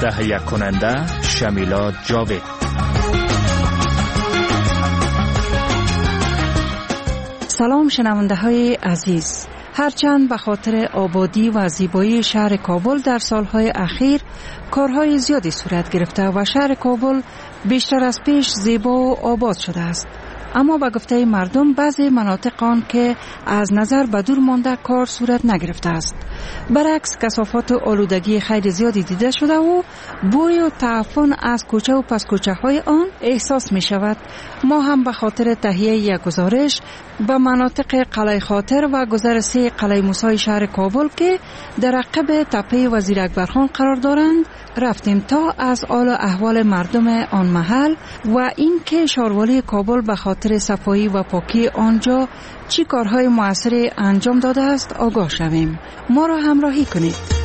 R: تهیه کننده شمیلا جاوید.
U: سلام شنونده های عزیز. هرچند به خاطر آبادی و زیبایی شهر کابل در سالهای اخیر کارهای زیادی صورت گرفته و شهر کابل بیشتر از پیش زیبا و آباد شده است، اما به گفته مردم بعضی مناطق آن که از نظر به دور مانده کار صورت نگرفته است. برعکس کثافات و آلودگی خیلی زیادی دیده شده و بوی و تعفن از کوچه و پس کوچه های آن احساس می شود. ما هم به خاطر تهیه یک گزارش به مناطق قلعه خاطر و گذر 3 قلعه موسی شهر کابل که در عقب تپه وزیر اکبرخان قرار دارند رفتیم تا از حال و احوال مردم آن محل و این که شاروالی کابل به خاطر صفایی و پاکی آنجا چی کارهای مؤثری انجام داده است آگاه شویم. ما را همراهی کنید.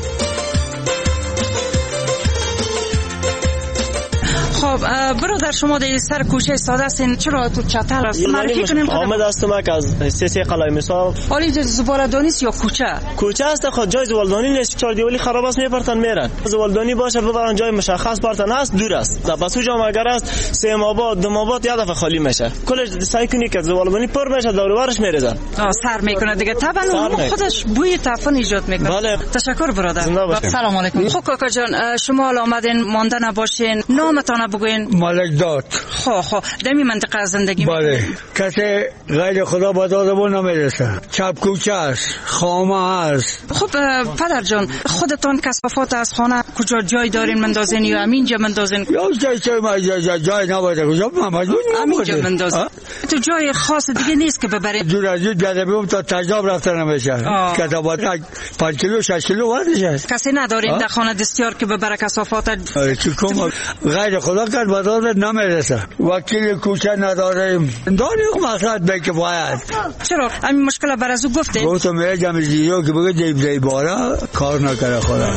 U: خب برادر شما در سر کوچه ساده هستین، چرا تو چتر است؟ معرفی کنیم.
V: آمد هستم از سه قلعه موسی.
U: حالی زباله‌دانی است یا کوچه
V: است؟ خود جای زباله‌دانی نیست، چهار دیوالی خراب است میپرتن میرن. زباله‌دانی باشه ببرن جای مشخص پرتن است، دور است. بس اونجا اگر است سیم آباد دم آباد یه دفعه خالی میشه. کلش سعی کنی که زباله‌دانی پر بشه دور و برش میریزن.
U: سر میکنه دیگه طبعا اون خودش بوی تعفن ایجاد میکنه.
V: بله.
U: تشکر برادر. سلام علیکم. خب کاکا جان شما آمدین مانده نباشین، نامتان بگوین.
H: ملک داد.
U: خب دمی منطقه زندگی
H: بله. کسی غیر خدا به دادمون نمیرسه. چپ کوچه است، خامه است.
U: خب پدر جان خودتان کثافات از خانه کجا جای دارین مندازین یا همینجا مندازین؟
H: یا جای نباشه کجا
U: همینجا مندازین. تو جای خاص دیگه نیست که ببرید؟
H: دور از دور بیادبیم تا تجاب رفته نمیشه. کثافات 5 کیلو 6 کیلو وزنش است.
U: کسی ندارین در خانه دستیار که ببره کثافات؟
H: چیکار غیر خدا کرد به دادت نمیرسه. وکیل کوچه نداریم. داری مقصد به که باید.
U: چرا؟ همین مشکل بر از او گفتید؟
H: گفتم میگه جمعی زیرو که بگه دیب باره کار نکره خدا.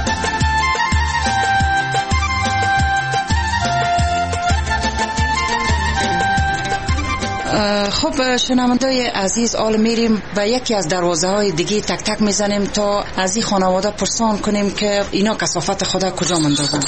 U: خب شنوندای عزیز آل میریم و یکی از دروازه های دیگه تک تک میزنیم تا از این خانواده پرسان کنیم که اینا کثافت خدا کجا مندازن.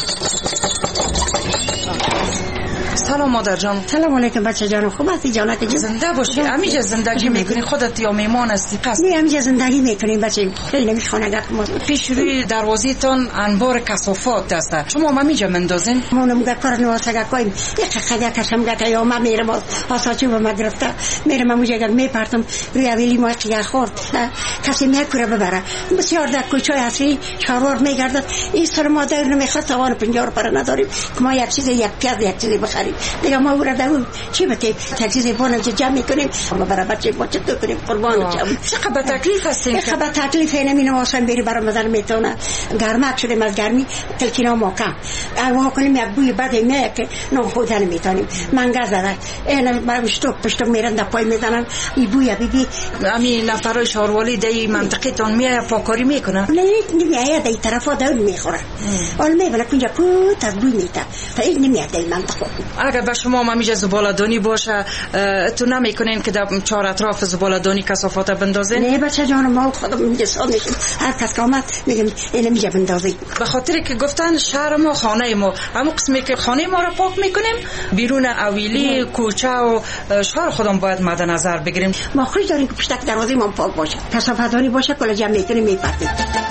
U: سلام مادر جان.
W: سلام علیکم بچه جان. خوب هستی جانک جان؟
U: زنده باشی. همینجا زندگی میکنی خودت یا میمان هستی؟
W: نه همینجا زندگی میکنیم بچه. خیلی نمیخوانه ما.
U: پیش روی دروازه تان انبار کثافات است. شما همینجا مندازین؟
W: ما نموده کار نواسگه کویم. یک خدا کشم گتا یا ما میرم آساچی و ما گرفته میرم اونجا اگر میپرتم روی اولی ما قیه خورد کسی میکره ببره. بسیار در کوچه اصلی چهارور میگردد. این سر مادر نمیخواد توان 50 روپیه نداریم که ما یک چیز یک پیاز یک چیزی بخریم. دیگه ما او را داریم چی بته تکلیف بونم چه جمع میکنیم ما برای بچه ما چطور کنیم قربان جام.
U: چقدر تکلیف هستین؟
W: چقدر تکلیف نمینه واسم بری برای مدار میتونه گرمک شده از گرمی تلکینا ماکم اگه کنیم یک بوی بد میاد که نم خودن میتونیم منگا زدن اینا برای پشت میرن در پای میزنن این بوی بیبی
U: همین نفرای شاروالی دی منطقه تون میاد پاکاری میکنن؟
W: نه نمیاد این طرفا دور میخورن اول میبینه کنجا پوت از بوی میته تا این نمیاد این منطقه.
U: اگر به شما همیشه زباله‌دانی باشه تو نمیکنین که در چهار اطراف زباله‌دانی کثافات بندازین؟
W: نه بچه جان ما خودم اینجا سال میشیم هر کس که آمد میگم اینو میجا بندازی.
U: به خاطر که گفتن شهر ما خانه ما همون قسمی که خانه ما را پاک میکنیم بیرون اویلی کوچه و شهر خودم باید مد نظر بگیریم.
W: ما خوش داریم که پشت دروازه ما پاک باشه کثافت‌دانی باشه کلا جمع میکنیم میپرتیم.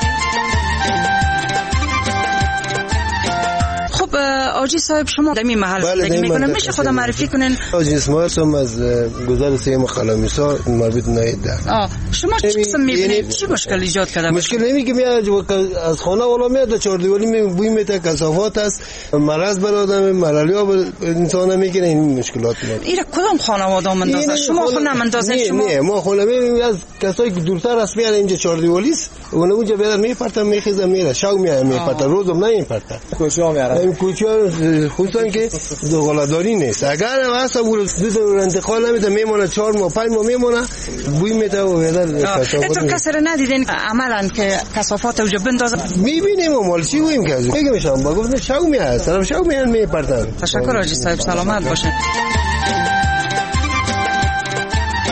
U: آجی صاحب شما در این محل زندگی میکنن میشه خدا معرفی کنین؟
X: آجی اسماعیل هم از گذر 3 قلعه موسی مربوط نایده.
U: شما چه قسم میبینید؟ چی مشکل ایجاد کرده؟
X: مشکل نمی که میاد از خانه والا میاد چهار دیوالی بوی میته کثافات است مرض بر آدم ملاria به انسان میگیره این مشکلات میاد.
U: این کدام خانواده مندازه؟ شما خونه مندازین شما؟
X: نه ما خونه میبینیم از کسایی که دورتر است میاد اینجا چهار دیوالی است اون اونجا بیاد میپرتن میخیزه میره شو میاد میپرتن روزم نمیپرتن کوچه میاره این کوچه خصوصا که زباله‌دانی نیست اگر واسه دو انتقال نمیده میمونه 4 ماه 5 ماه میمونه بوی میده و
U: کثافات. تو کسر ندیدین عملاً که کثافات اونجا بندازه؟
X: میبینیم و مال چی ویم که میگم شام با گفتن شو میاد طرف شو میاد میپرتن.
U: تشکر حاجی صاحب سلامت باشین. میشه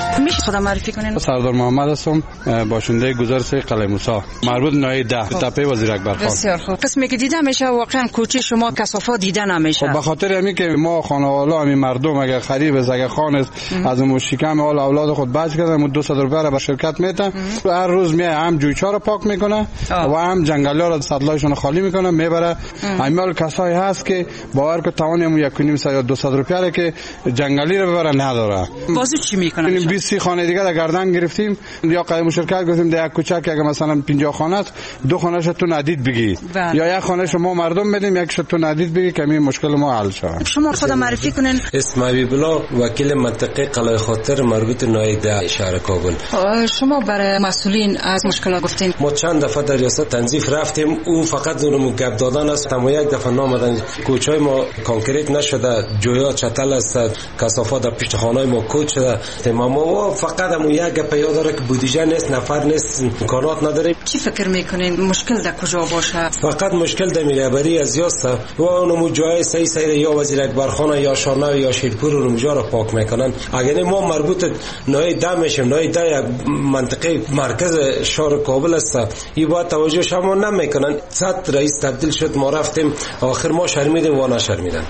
U: خودم معرفی کنین.
F: سردار محمد هستم، باشنده گزارش قلعه موسی مربوط ناحیه 10 تپه وزیر اکبر خان.
U: بسیار خوب. قسمی که دیده میشه واقعا کوچه شما کثافات دیده نمیشه.
F: به خاطر همین که ما خانواده همین مردم اگه خرید از اگه خان از اون شکم اولاد خود بچ کردن 200 روپیه به شرکت میتن، هر روز میای هم جویچا رو پاک میکنه و هم جنگلا رو سطلایشون خالی میکنه میبره. همین کسایی هست که باور که توان 1.5 یا 200 روپیه که جنگلی رو ببره نداره.
U: بازو چی میکنن؟
F: 20 خانه دیگه در گردن گرفتیم یا قایم شرکت گفتیم در یک کوچه که اگه مثلا 50 خانه است 2 خانه‌اش تو ندید بگی یا یک خانه شما مردم میدیم یکش تو ندید بگی که این مشکل ما حل شه.
U: شما خود معرفی کنین.
J: اسم حبیب الله، وکیل منطقه قلعه خاطر مربوط ناحیه 10 شهر کابل.
U: شما برای مسئولین از مشکل گفتین؟
J: ما چند دفعه در ریاست تنظیف رفتیم، او فقط اونم گپ دادن است. ما یک دفعه نامدن کوچه‌های ما کانکریت نشده، جویا چتل است، کثافات در پشت خانه‌های ما کوچ شده. ما فقط هم یک گپ یاد داره که بودجه نیست، نفر نیست، امکانات نداره.
U: چی فکر میکنین مشکل در کجا باشه؟
J: فقط مشکل در میلیبری از یاست و اونم جای صحیح یا وزیر اکبر خان یا شارنو یا شیرپور اونم جا رو پاک میکنن. اگر ما مربوط ناحیه 10 میشیم، ناحیه 10 یک منطقه مرکز شهر کابل است، این باید توجه شما نمیکنن. 100 رئیس تبدیل شد، ما رفتیم آخر ما شرمیدیم و نشرمیدن.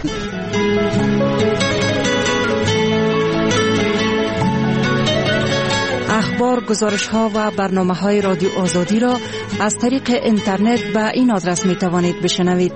U: اخبار، گزارش‌ها و برنامه‌های رادیو آزادی را از طریق اینترنت به این آدرس می‌توانید بشنوید: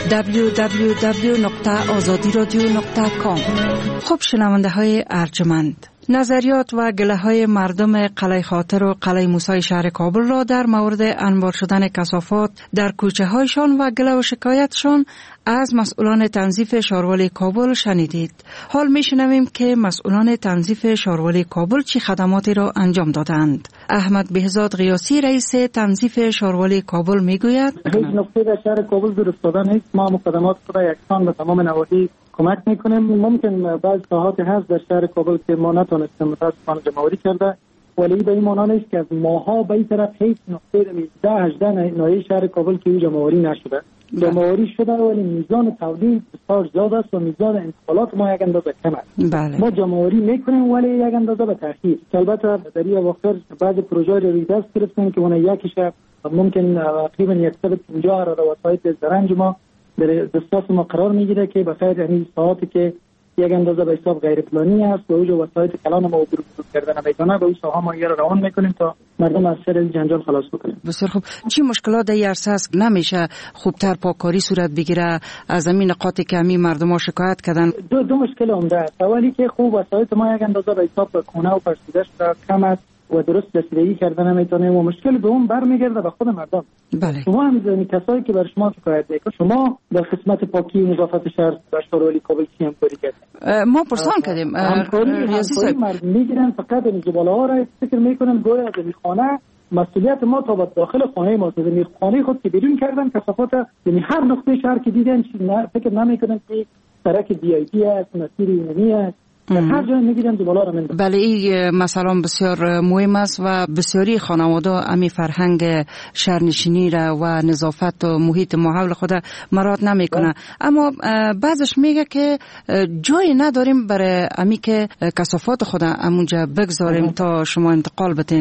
U: www.azadiradio.com. خب شنونده‌های ارجمند، نظریات و گله‌های مردم قلعه خاطر و قلعه موسی شهر کابل را در مورد انبار شدن کثافات در کوچه‌هایشان و گله و شکایتشان از مسئولان تنظیف شاروالی کابل شنیدید. حال میشنویم که مسئولان تنظیف شاروالی کابل چه خدماتی را انجام دادند. احمد بهزاد غیاسی رئیس تنظیف شاروالی کابل میگوید:
K: هیچ نقطه در شهر کابل دور افتاده نیست. ما مقدمات را یکسان به تمام نواحی کمک میکنیم. ممکن بعض ساحات هست در شهر کابل که ما نتونستیم متاسفانه جمع‌آوری کرده، ولی به این معنا نیست که از ماها به این طرف هیچ نقطه 18 ناحیه شهر کابل که جمع‌آوری نشده. جمع‌آوری شده ولی میزان تولید بسیار زیاد است و میزان انتقالات ما یک اندازه کم است. ما جمع‌آوری میکنیم ولی یک اندازه به تاخیر. البته در این اواخر بعض پروژه رو روی دست گرفتیم که اون یکیش ممکن تقریبا 150 را وسایل زرنج ما در دسترس ما قرار میگیره که بخاطر همین ساعاتی که یک اندازه به حساب غیر پلانی است و اوج وسایل کلان ما عبور کردن نمیتونه، به این ساحه ما یه روان میکنیم تا مردم از سر جنجال خلاص بکنیم.
U: بسیار خوب. چی مشکلات در عرصه است نمیشه خوبتر پاککاری صورت بگیره از همین نقاطی که همین مردم ها شکایت کردن؟
K: دو مشکل عمده است. اولی که خوب وسایل ما یک اندازه به حساب خونه و فرسودش کم است و درست رسیدگی کردن نمیتونه و مشکل دوم برمیگرده به خود مردم.
U: بله.
K: شما هم کسایی که بر شما شکایت میکنن، شما در خدمت پاکی و نظافت شهر در شاروالی کابل چی همکاری کردید؟
U: ما پرسان کردیم.
K: همکاری مردم میگیرن، فقط این زباله ها را فکر میکنن گویا از این خانه مسئولیت ما تا به داخل خانه ما از این خانه خود که بیرون کردن کثافات، یعنی هر نقطه شهر که دیدن فکر نمیکنن که سرک دی ای پی است، مسیر عمومی است، هر جای میگیرن زباله را میندازن.
U: بله، این مثلا بسیار مهم است و بسیاری خانواده امی فرهنگ شهرنشینی را و نظافت و محیط محول خود مراد نمیکنه. اما بعضش میگه که جای نداریم برای امی که کثافات خود همونجا بگذاریم تا شما انتقال بدین.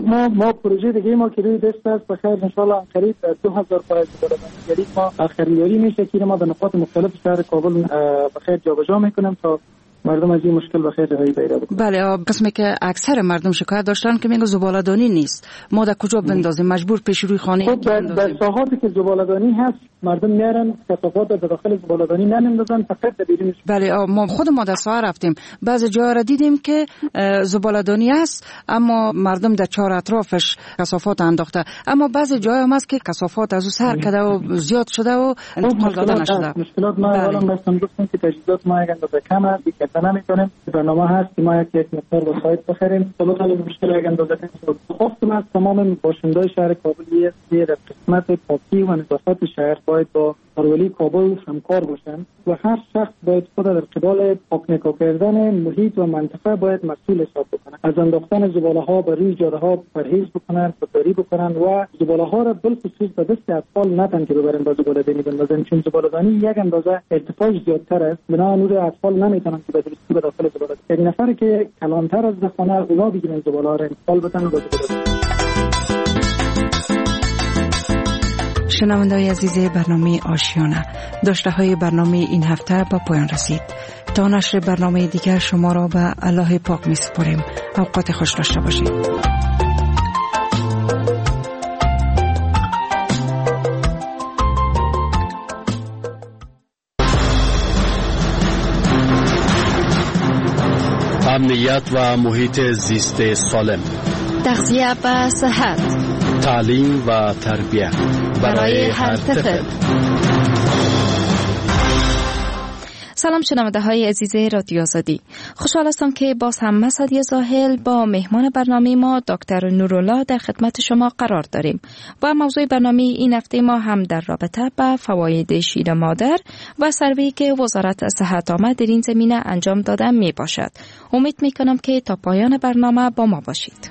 K: ما پروژه دیگه ما که روی دست است، بخیر ان شاء الله قریب 2000 فایز داریم. ما خریداری میشه که ما به نقاط مختلف شهر کابل بخیر جابجا میکنیم تا مردم از این مشکل بخیر رهایی پیدا بکنن.
U: بله، قسمی که اکثر مردم شکایت داشتن که میگه زباله‌دانی نیست، ما در کجا بندازیم؟ مجبور پیش روی خانه
K: در ساحاتی که زباله‌دانی هست مردم میارن کثافات در داخل زباله‌دانی نمیندازن، فقط در بیرونش.
U: بله، ما در ساحه رفتیم، بعضی جاها را دیدیم که زباله‌دانی است اما مردم در چهار اطرافش کثافات انداخته، اما بعضی جاها هم هست که کثافات از او سر کرده و زیاد شده و انتقال داده نشده.
K: مشکلات ما الان مثلا گفتم که تجهیزات ما یک اندازه کم است، که نمی‌کنیم. برنامه هست که ما یک مقدار وسایل بخریم. طبعا مشکل یک اندازه خواستم از تمام باشندگان شهر کابل یه قسمت پاکی و نظافت شهر باید با ښاروالي کابل همکار باشند و هر شخص باید خود در قبال پاک کردن محیط و منطقه باید مسئول حساب بکنند. از انداختن زباله ها به روی جاده ها پرهیز بکنند، خودداری بکنند و زباله ها را بالخصوص به دست اطفال نتن که ببرن با زباله دانی بندازن، چون زباله دانی یک اندازه ارتفاعش زیادتر است، بنابراین نور اطفال نمیتونن که به درستی به داخل زباله. یک نفر که کلانتر از خانه اونا بگیرن زباله ها را انتقال بدن و زباله.
U: شنونده‌های عزیز برنامه آشیانه، داشته های برنامه این هفته به پایان رسید. تا نشر برنامه دیگر شما را به الله پاک می سپاریم. اوقات خوش داشته باشید.
C: امنیت و محیط زیست سالم،
I: تغذیه و صحت،
C: تعلیم و تربیت برای هر طفل.
I: سلام شنونده های عزیز رادیو آزادی، خوشحال هستم که باز هم مسعدی زاهل با مهمان برنامه ما دکتر نورالله در خدمت شما قرار داریم. با موضوع برنامه این هفته ما هم در رابطه با فواید شیر مادر و سروی که وزارت صحت عامه در این زمینه انجام داده می باشد. امید می کنم که تا پایان برنامه با ما باشید.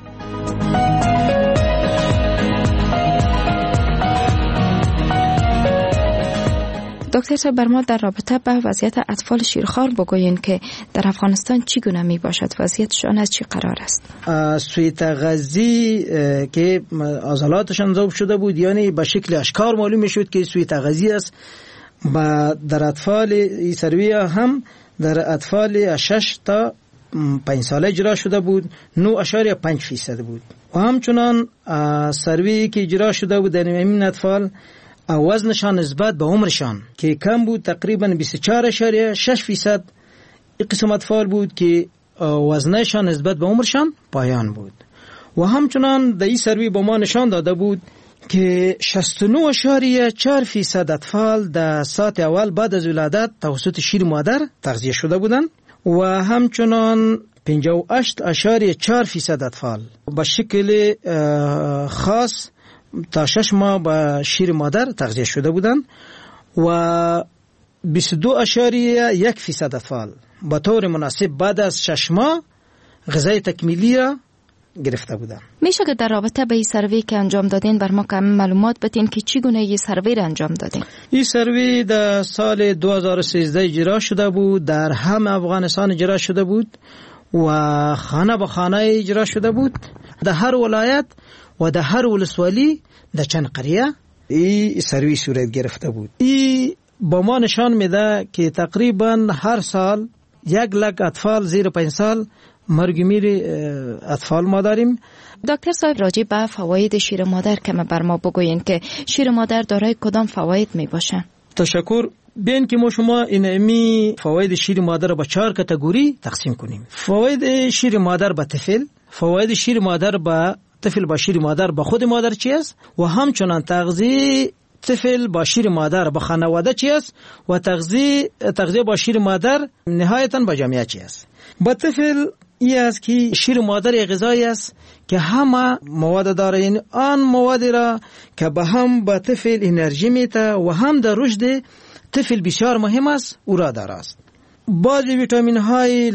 I: دکتر صاحب، بر ما در رابطه با وضعیت اطفال شیرخوار بگویین که در افغانستان چگونه می باشد، وضعیتشان از چی قرار است؟
L: سوی تغذی که عضلاتشان ذوب شده بود، یعنی به شکل اشکار معلوم می شد که سوی تغذی است. در اطفال این سروی هم در اطفال 6 تا 5 ساله اجرا شده بود، 9.5% بود. و همچنان سروی که اجرا شده بود در این اطفال وزنشان نسبت به عمرشان که کم بود، تقریبا 24.6% این قسم اطفال بود که وزنشان نسبت به عمرشان پایان بود. و همچنان در این سروی به ما نشان داده بود که 69.4% اطفال در ساعت اول بعد از ولادت توسط شیر مادر تغذیه شده بودند و همچنان 58.4% اطفال به شکل خاص تا 6 ماه با شیر مادر تغذیه شده بودند و 22.1% اطفال به طور مناسب بعد از 6 ماه غذای تکمیلی را گرفته بودند.
I: میشه که در رابطه به این سروی که انجام دادین بر ما کم معلومات بدین که چگونه این سروی را انجام دادین؟
L: این سروی در سال 2013 اجرا شده بود، در همه افغانستان اجرا شده بود و خانه به خانه اجرا شده بود، در هر ولایت و در هر ولسوالی در چند قریه این سروی صورت گرفته بود. این با ما نشان میده که تقریبا هر سال 100,000 اطفال زیر 5 سال مرگ میر اطفال ما داریم.
I: دکتر صاحب، راجع به فواید شیر مادر کم بر ما بگوین که شیر مادر دارای کدام فواید می باشه؟
L: تشکر. بین که ما شما این فواید شیر مادر را به 4 کاتگوری تقسیم کنیم. فواید شیر مادر به طفل، فواید شیر مادر به طفل با شیر مادر به خود مادر چی است و همچنان تغذیه طفل با شیر مادر به خانواده چی است و تغذیه با شیر مادر نهایتاً با جامعه چی است. با طفل این است که شیر مادر یک غذایی است که همه مواد داره، این آن موادی را که به هم به طفل انرژی میده و هم در رشد طفل بسیار مهم است او را داره است. بعضی ویتامین های،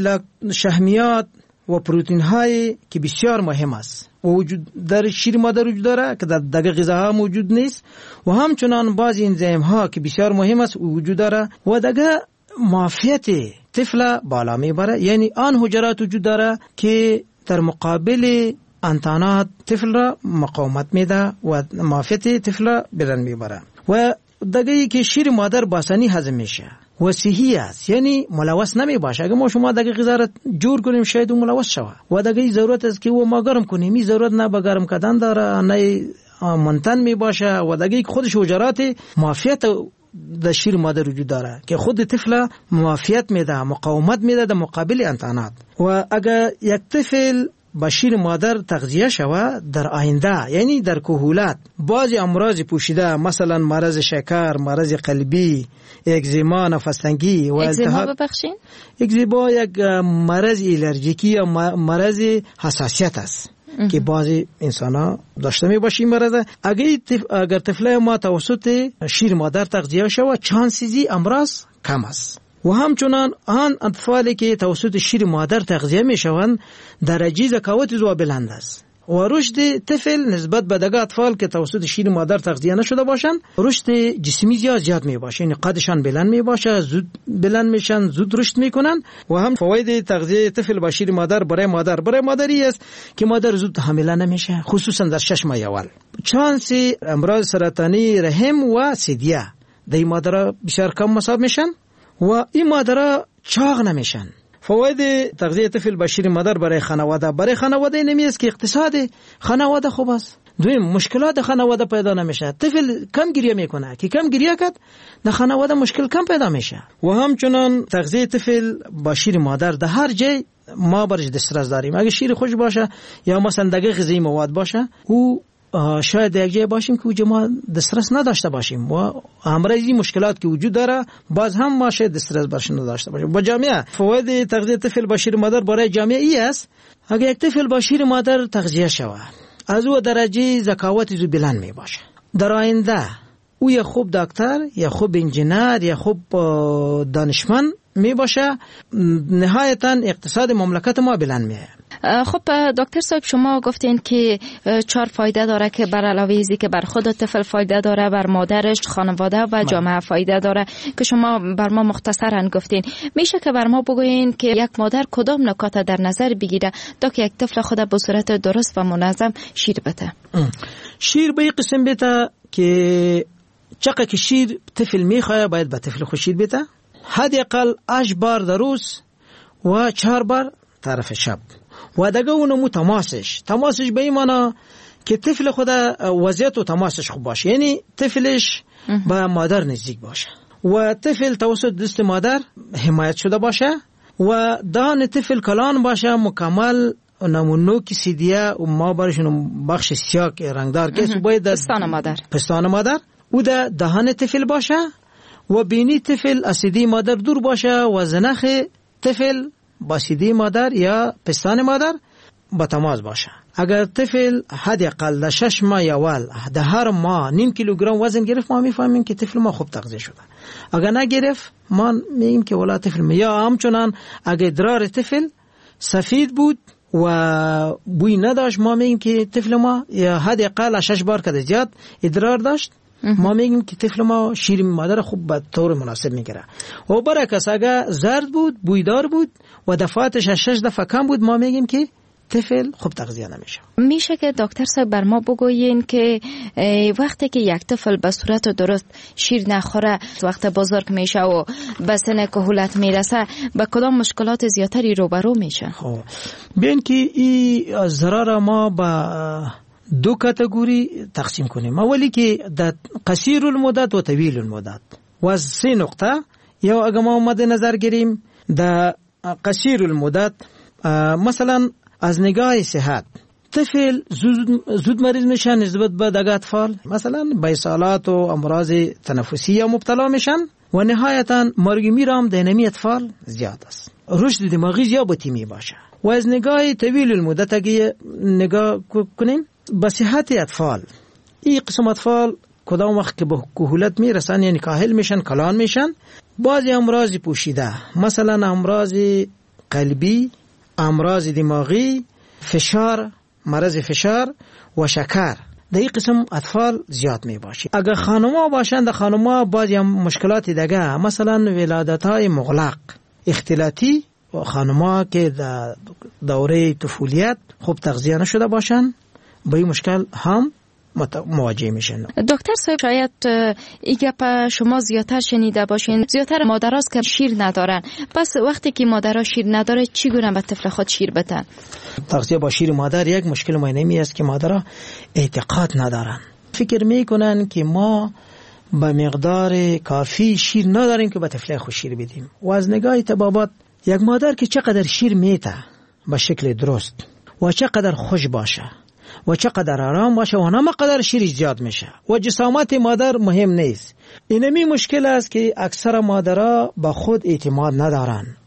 L: شحمیات و پروتئین های که بسیار مهم است و وجود در شیر مادر وجود داره که در دیگر غذاها موجود نیست و همچنان بعضی انزیم ها که بسیار مهم است وجود داره و دیگر معافیت طفل بالا میبره، یعنی آن حجرات وجود داره که در مقابل انتانات طفل را مقاومت میده و معافیت طفل را بلند میبره و دیگه که شیر مادر باسانی هضم میشه و صحی است، یعنی ملوث نمی باشه. اگه ما شما دیگه غذا را جور کنیم شاید اون ملوث شود و دیگه ضرورت است که او ما گرم کنیم، این ضرورت نه به گرم کردن داره نه منتن می باشه و دیگه خودش حجرات معافیت در شیر مادر وجود داره که خود طفل معافیت میده، مقاومت میده در مقابل انتانات. و اگر یک طفل با شیر مادر تغذیه شود در آینده، یعنی در کهولت بعضی امراض پوشیده مثلا مرض شکر، مرض قلبی، اگزیما، نفس تنگی و
I: التهاب،
L: اگزیما یک مرض الرژیکی یا مرض حساسیت است که بعضی انسان داشته می باشه این مرض. اگر طفل ما توسط شیر مادر تغذیه شود چانسیزی امراض کم است. و همچنان آن اطفالی که توسط شیر مادر تغذیه می شوند درجه ذکاوت زو بلند است و رشد طفل نسبت به دیگر اطفال که توسط شیر مادر تغذیه نشده باشند رشد جسمی زیاد می باشه، یعنی قدشان بلند می باشه، زود بلند میشن، زود رشد میکنن. و هم فواید تغذیه طفل با شیر مادر برای مادری است که مادر زود حامله نمیشه، خصوصا در 6 ماه اول. چانس امراض سرطانی رحم و سیدیه در مادر بسیار کم مساوی میشن و این مادرها چاق نمیشن. فواید تغذیه طفل با شیر مادر برای خانواده نمی است که اقتصاد خانواده خوب است. دویم مشکلات خانواده پیدا نمیشه. طفل کم گریه میکنه که کم گریه کرد در خانواده مشکل کم پیدا میشه. و همچنان تغذیه طفل با شیر مادر در هر جای ما برش دسترس داریم. اگه شیر خوش باشه یا مثلا دقیق غذایی مواد باشه او شاید یک جای باشیم که اوجه ما دسترس نداشته باشیم و همراهی مشکلات که وجود داره باز هم ما شاید دسترس برش نداشته باشیم. با جامعه فواید تغذیه طفل با شیر مادر برای جامعه ای است. اگر یک طفل با شیر مادر تغذیه شود از او درجه ذکاوت زو بلند می باشه، در آینده او یا خوب دکتر یا خوب انجینر یا خوب دانشمند می باشه، نهایتا اقتصاد مملکت ما بلند میه.
I: خب دکتر صاحب شما گفتین که 4 فایده داره که بر علاوه ازی که بر خود طفل فایده داره بر مادرش، خانواده و جامعه فایده داره که شما بر ما مختصرا گفتین. میشه که بر ما بگوین که یک مادر کدام نکات در نظر بگیره تا که یک طفل خود به صورت درست و منظم شیر بده؟
L: شیر به قسم بده که چقدر که شیر طفل میخواه باید به طفل خود شیر بده، حداقل 8 بار در روز و 4 بار طرف شب. و دیگه اونمو تماسش به این معنی که طفل خود وضعیت و تماسش خوب باشه، یعنی طفلش با مادر نزدیک باشه و طفل توسط دست مادر حمایت شده باشه و دهان طفل کلان باشه مکمل، نمونوک سیدیه و ما برشون بخش سیاه رنگدار که باید پستان مادر او در دهان طفل باشه و بینی طفل از سیدی مادر دور باشه و زنخ طفل با سیدی مادر یا پستان مادر با تماس باشه. اگر طفل حداقل 6 ماه اول در هر ماه 0.5 کیلوگرم وزن گرفت ما میفهمیم که طفل ما خوب تغذیه شده. اگر نگرفت ما میگیم که ولا طفل یا همچنان اگر ادرار طفل سفید بود و بوی نداشت ما میگیم که طفل ما یا حداقل 6 بار که زیاد ادرار داشت ما میگیم که طفل ما شیر مادر خوب به طور مناسب میگیره. و برعکس اگر زرد بود، بویدار بود و دفعاتش 6 دفعه کم بود ما میگیم که طفل خوب تغذیه نمیشه.
I: میشه که دکتر صاحب بر ما بگوین که وقتی که یک طفل به صورت درست شیر نخوره وقت بزرگ میشه و به سن کهولت میرسه به کدام مشکلات زیادتری روبرو میشه؟
L: خب ببین که این ضرر ما با 2 کاتگوری تقسیم کنیم. اولی که در قصیر المدت و طویل المدت و از 3 نقطه. یا اگر ما مد نظر گیریم در قصیر المدت مثلا از نگاه صحت طفل زود مریض میشن نسبت به دیگر اطفال، مثلا به اسهالات و امراض تنفسی مبتلا میشن و نهایتا مرگ میرم در نمی اطفال زیاد است. رشد دماغی زیادی می باشه. و از نگاه طویل المدت اگه نگاه کنیم به صحت اطفال، این قسم اطفال کدام وقت که به کهولت میرسن یعنی کاهل میشن، کلان میشن، بعضی امراض پوشیده مثلا امراض قلبی، امراض دماغی، فشار، مرض فشار و شکر در این قسم اطفال زیاد می باشه. اگر خانم‌ها باشند در خانم‌ها بعضی مشکلات دیگه مثلا ولادت‌های مغلق، اختلاطی و خانم‌ها که در دوره طفولیت خوب تغذیه نشده باشند با این مشکل هم مواجه میشن.
I: دکتر صاحب شاید این گپ شما زیادتر شنیده باشین، زیادتر مادراست که شیر ندارن، پس وقتی که مادرها شیر نداره چی گونه به طفل خود شیر بدن؟
L: تغذیه با شیر مادر یک مشکل مهمی است که مادرها اعتقاد ندارن، فکر میکنن که ما به مقدار کافی شیر نداریم که به طفل خود شیر بدیم. و از نگاه طبابت یک مادر که چقدر شیر میته به شکل درست و چقدر خوش باشه و چقدر آرام باشه و همقدر شیر زیاد میشه و جسامت مادر مهم نیست. اینمی مشکل است که اکثر مادرها با خود اعتماد ندارن.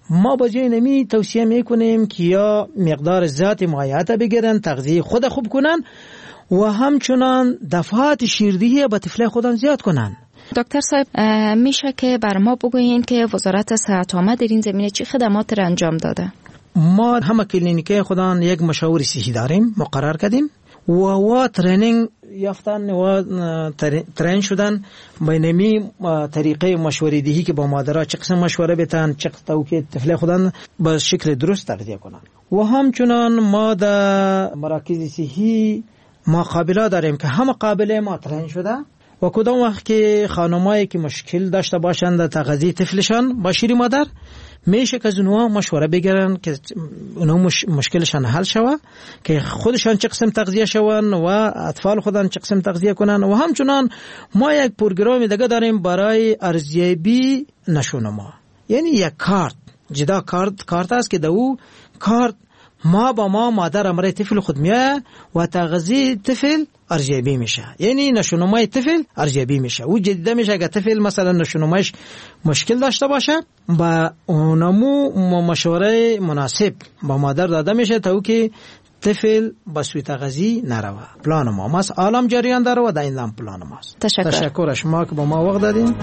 L: ما با جای نمی توصیه میکنیم که یا مقدار ذات مایعات بگیرن، تغذیه خود خوب کنن و همچنان دفعات شیردهی به طفل خودن زیاد کنن.
T: دکتر صاحب میشه که بر ما بگویین که وزارت صحت عامه در این زمینه چه خدمات را انجام داده؟
L: ما همه کلینیک خودان یک مشاور صحی داریم مقرر کردیم و ترینینگ یافتن و ترین شدن بینمی طریقه مشوره دهی که با مادرها چه قسم مشوره بتن، چه قسم که طفل خودن به شکل درست تغذیه کنن. و همچنان ما در مراکز صحی مقابله داریم که همه قابل ما ترین شده و کدام وقت که خانمایی که مشکل داشته باشند در تغذیه طفلشان با شیر مادر میشه که از اونها مشوره بگیرن که اونها مشکلشان حل شوه، که خودشان چه قسم تغذیه شون و اطفال خودن چه قسم تغذیه کنن. و همچنان ما یک پروگرام دیگه داریم برای ارزیابی نشونما، یعنی یک کارت جدا کارت است که دو کارت ما با ما مادر امرای طفل خود میاد و تغذیه طفل ارزیابی میشه، یعنی نشونمای طفل ارزیابی میشه. او جدیده میشه اگه طفل مثلا نشونمایش مشکل داشته باشه با اونمو مشوره مناسب با مادر داده میشه تا او که طفل با سوی تغذیه نروه. پلان ما ماست، عالم جریان داره و در این لام پلان ماست. تشکر شما که با ما وقت دادین.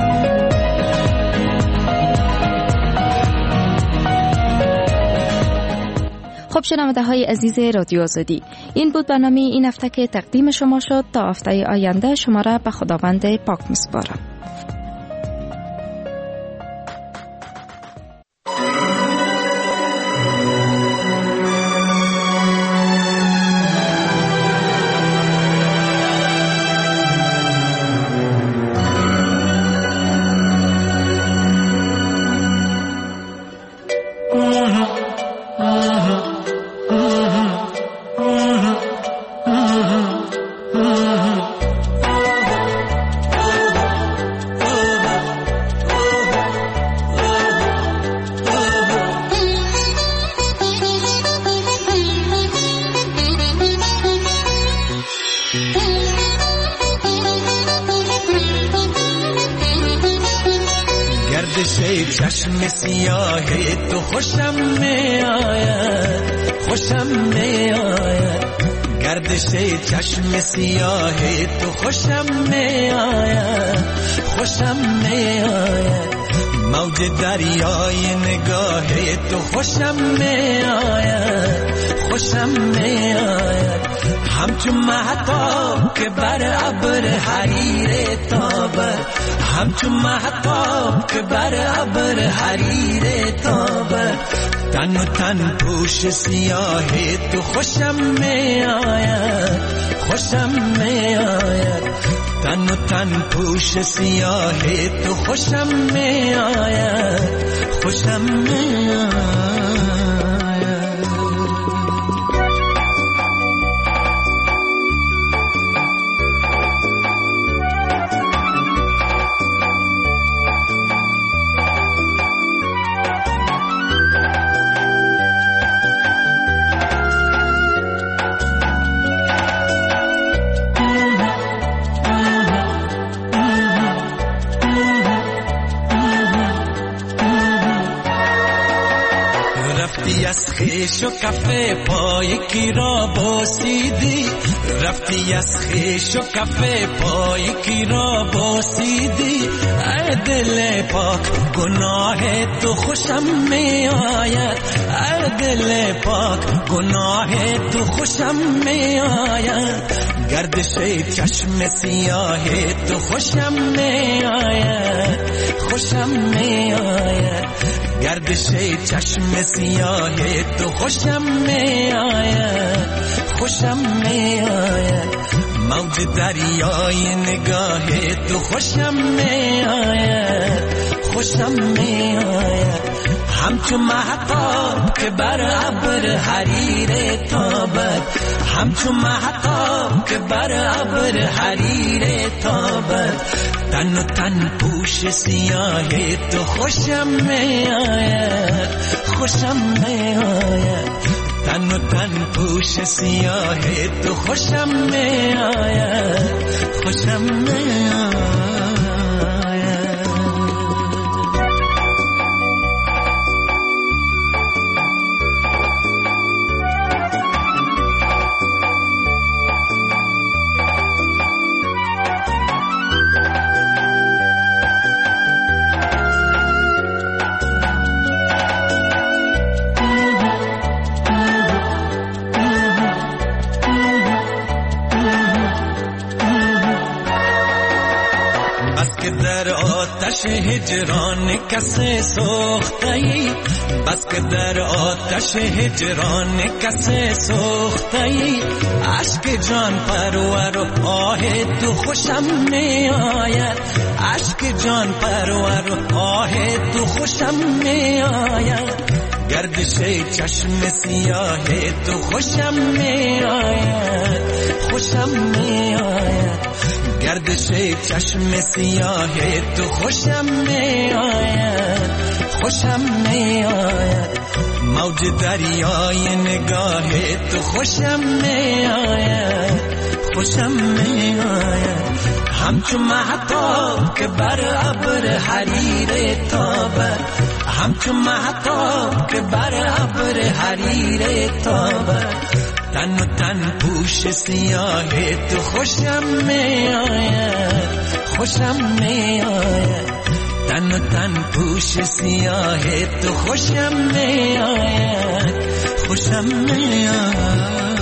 T: خب شنونده های عزیز رادیو آزادی، این بود برنامه این هفته که تقدیم شما شد. تا هفته آینده شما را به خداوند پاک میسپارم.
G: چشم سیاه تو خوشم می آید، خوشم می آید. گردش چشم سیاه تو خوشم می آید، خوشم می آید. موج دریای نگاه تو خوشم می آید، خوشم می آید. همچون مهتاب که بر ابر حریر تابد، همچون مهتاب که بر ابر حریر تابد. تن و تن پوش سیاه تو خوشم می آید، خوشم می آید. تن و تن پوش سیاه تو خوشم می آید، خوشم می آید. از خیش و کفه پای کی را بوسیدی، رفتی از خیش و کفه پای کی را بوسیدی. ای دل پاک گناه تو خوشم می آید، ای دل پاک گناه تو خوشم می آید. گردش چشم سیاه تو خوشم می آید، خوشم می آید. گردش چشم سیاه تو خوشم می آید، خوشم می آید. موج دریای نگاه تو خوشم می آید، خوشم می آید. همچون مهتاب که بر ابر حریر تابد، همچون مهتاب که بر ابر حریر تابد. تن و تن پوش سیاه تو خوشم می آید، خوشم می آید. تن و تن پوش سیاه تو خوشم می آید، خوشم می آید. هجران کسی سوختایی، بس که در آتش هجران کسی سوختایی. عشق جان پرور و آه تو خوشم می آید، عشق جان پرور و آه تو خوشم می آید. گردش چشم سیاه تو خوشم می آید، خوشم می آید. گردش چشم سیاه تو خوشم می آید، خوشم می آید. موج دریای نگاه تو خوشم می آید، خوشم می آید. همچو مهتاب که بر ابر حریر تابد، همچو مهتاب که بر ابر حریر تابد. تن و تن پوش سیاه تو خوشم می آید، خوشم می آید. تن و تن پوش سیاه تو خوشم می آید، خوشم می آید.